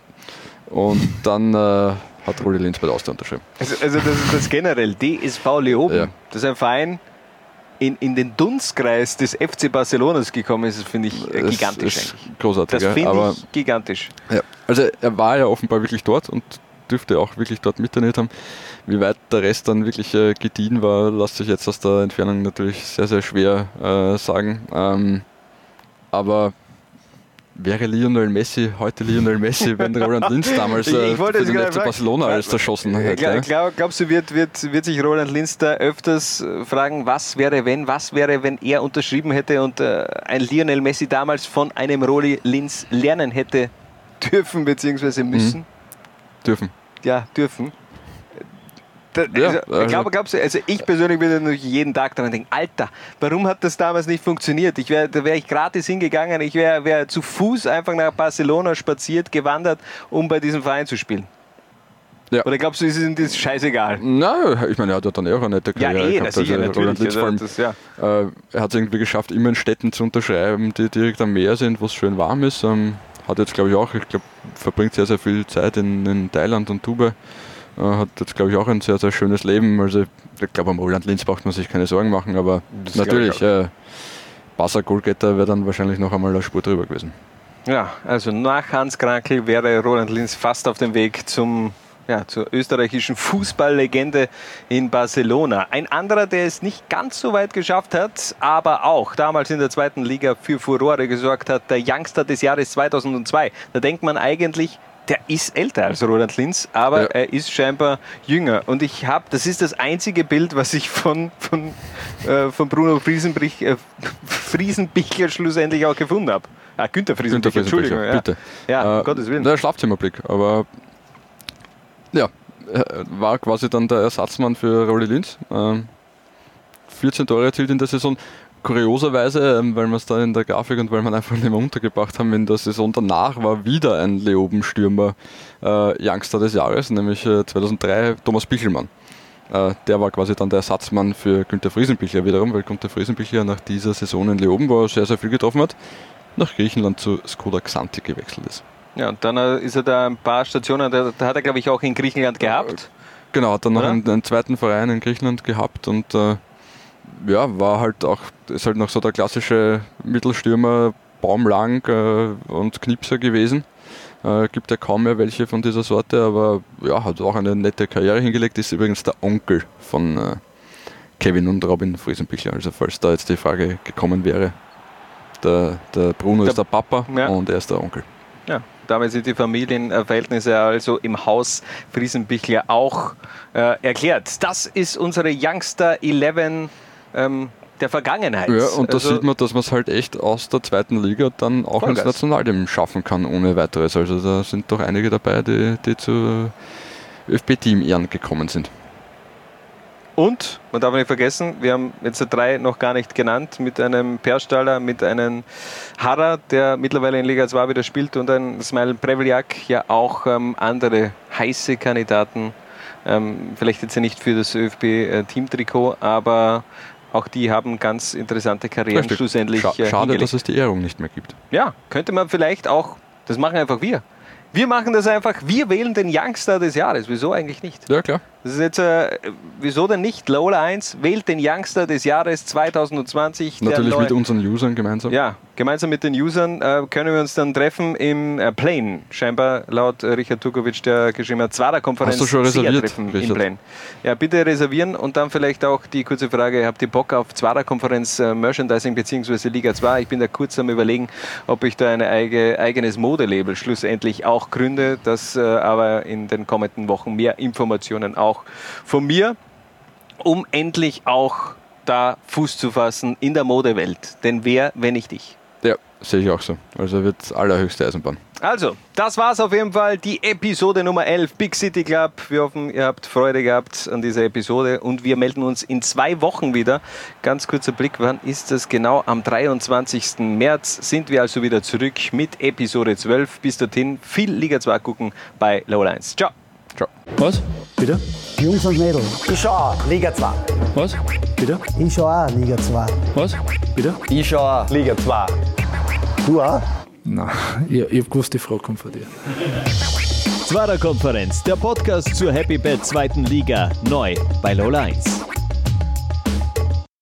und dann äh, hat Rolli Linz bei der Austria unterschrieben. Also, also das ist das generell. D S V Leoben, Ja. das ist ein Verein, in, in den Dunstkreis des F C Barcelonas gekommen ist, finde ich äh, Es gigantisch. ist eigentlich. großartig, Das ja, finde aber- ich gigantisch. Ja, also er war ja offenbar wirklich dort und dürfte auch wirklich dort mittrainiert haben. Wie weit der Rest dann wirklich äh, gediehen war, lässt sich jetzt aus der Entfernung natürlich sehr, sehr schwer äh, sagen. Ähm, aber wäre Lionel Messi heute Lionel Messi, wenn Roland Linz damals Ich- äh, ich wollte für jetzt den gerade F C fragen, Barcelona alles zerschossen hätte? Glaub, ja? glaub, glaubst du, wird, wird, wird sich Roland Linz da öfters äh, fragen, was wäre, wenn, was wäre, wenn er unterschrieben hätte und äh, ein Lionel Messi damals von einem Rolli Linz lernen hätte dürfen bzw. müssen? Mhm. Dürfen. Ja, dürfen. Da, Ja, also, also- glaub, glaubst du, also ich persönlich würde natürlich jeden Tag daran denken, Alter, warum hat das damals nicht funktioniert? Ich wär, da wäre ich gratis hingegangen, ich wäre wär zu Fuß einfach nach Barcelona spaziert, gewandert, um bei diesem Verein zu spielen. Ja. Oder glaubst du, ist ihm das scheißegal? Nein, ich meine, er hat ja dann eh auch eine nette Ja, Karriere eh, gehabt. na sicher, also Roland natürlich. Linz vor allem, Also das- äh, er hat es irgendwie geschafft, immer in Städten zu unterschreiben, die direkt am Meer sind, wo es schön warm ist. Ähm, hat jetzt, glaube ich, auch, ich glaube, verbringt sehr, sehr viel Zeit in, in Thailand und Dubai. Äh, hat jetzt, glaube ich, auch ein sehr, sehr schönes Leben. Also ich glaube, am Roland Linz braucht man sich keine Sorgen machen, aber Das natürlich, glaub ich äh, Barca Goalgetter wäre dann wahrscheinlich noch einmal eine Spur drüber gewesen. Ja, also nach Hans Krankl wäre Roland Linz fast auf dem Weg zum, ja, zur österreichischen Fußballlegende in Barcelona. Ein anderer, der es nicht ganz so weit geschafft hat, aber auch damals in der zweiten Liga für Furore gesorgt hat, der Youngster des Jahres zweitausendzwei. Da denkt man eigentlich, der ist älter als Roland Linz, aber Ja. er ist scheinbar jünger. Und ich habe, das ist das einzige Bild, was ich von, von, äh, von Bruno Friesenbrich, äh, Friesenbichler schlussendlich auch gefunden habe. Ah, Günther Friesenbichler, Günther Entschuldigung. Friesenbichler, Ja, bitte. ja Äh, um Gottes Willen. Der Schlafzimmerblick, aber ja, äh, war quasi dann der Ersatzmann für Rolli Linz. Ähm, vierzehn Tore erzielt in der Saison. kurioserweise, weil wir es da in der Grafik und weil wir einfach nicht mehr untergebracht haben, in der Saison danach war wieder ein Leoben-Stürmer äh, Youngster des Jahres, nämlich äh, zweitausenddrei Thomas Bichelmann. Äh, der war quasi dann der Ersatzmann für Günther Friesenbichler wiederum, weil Günther Friesenbichler nach dieser Saison in Leoben, wo er sehr, sehr viel getroffen hat, nach Griechenland zu Skoda Xanthi gewechselt ist. Ja, und dann ist er da ein paar Stationen, da, da hat er glaube ich auch in Griechenland gehabt. Genau, hat dann noch einen, einen zweiten Verein in Griechenland gehabt und äh, ja, war halt auch, ist halt noch so der klassische Mittelstürmer, baumlang äh, und Knipser gewesen. Äh, gibt ja kaum mehr welche von dieser Sorte, aber ja, hat auch eine nette Karriere hingelegt, ist übrigens der Onkel von äh, Kevin und Robin Friesenbichler, also falls da jetzt die Frage gekommen wäre. Der, der Bruno der, ist der Papa ja. und er ist der Onkel. Ja, damit sind die Familienverhältnisse also im Haus Friesenbichler auch äh, erklärt. Das ist unsere Youngster elf ähm, der Vergangenheit. Ja, und da also, sieht man, dass man es halt echt aus der zweiten Liga dann auch Vollgas. ins Nationalteam schaffen kann, ohne weiteres. Also da sind doch einige dabei, die, die zu ÖFB-Team-Ehren gekommen sind. Und, man darf nicht vergessen, wir haben jetzt drei noch gar nicht genannt, mit einem Perstaller, mit einem Harrer, der mittlerweile in Liga zwei wieder spielt, und ein Smile Prevljak, ja auch ähm, andere heiße Kandidaten, ähm, vielleicht jetzt nicht für das ÖFB-Teamtrikot, aber auch die haben ganz interessante Karrieren Richtig. schlussendlich Scha- äh, Schade, hingelegt. dass es die Ehrung nicht mehr gibt. Ja, könnte man vielleicht auch, das machen einfach wir. Wir machen das einfach, wir wählen den Youngster des Jahres. Wieso eigentlich nicht? Ja, klar. Das ist jetzt, äh, wieso denn nicht? Lola eins wählt den Youngster des Jahres zwanzig zwanzig. Natürlich mit unseren Usern gemeinsam. Ja, gemeinsam mit den Usern äh, können wir uns dann treffen im äh, Plane. Scheinbar laut äh, Richard Turkovic, der geschrieben hat, Zwarer-Konferenz. Hast du schon reserviert, Treffen im Plane. Ja, bitte reservieren und dann vielleicht auch die kurze Frage, habt ihr Bock auf Zwarer-Konferenz äh, Merchandising bzw. Liga zwei? Ich bin da kurz am Überlegen, ob ich da ein eige, eigenes Modelabel schlussendlich auch gründe, das äh, aber in den kommenden Wochen mehr Informationen auch von mir, um endlich auch da Fuß zu fassen in der Modewelt. Denn wer, wenn nicht ich? Ja, sehe ich auch so. Also wird allerhöchste Eisenbahn. Also, das war's auf jeden Fall, die Episode Nummer elf, Big City Club. Wir hoffen, ihr habt Freude gehabt an dieser Episode und wir melden uns in zwei Wochen wieder. Ganz kurzer Blick, wann ist das genau? Am dreiundzwanzigsten März sind wir also wieder zurück mit Episode zwölf. Bis dorthin viel Liga zwei gucken bei Low eins. Ciao. Ciao. Was? Bitte? Jungs und Mädels. Ich schau auch Liga zwei. Was? Bitte? Ich schau auch Liga zwei. Was? Bitte? Ich schau auch Liga zwei. Du auch? Nein, ich, ich hab gewusst, die Frage kommt von dir. Zwarer Konferenz, der Podcast zur Happy Bad zweiten Liga, neu bei Lola eins.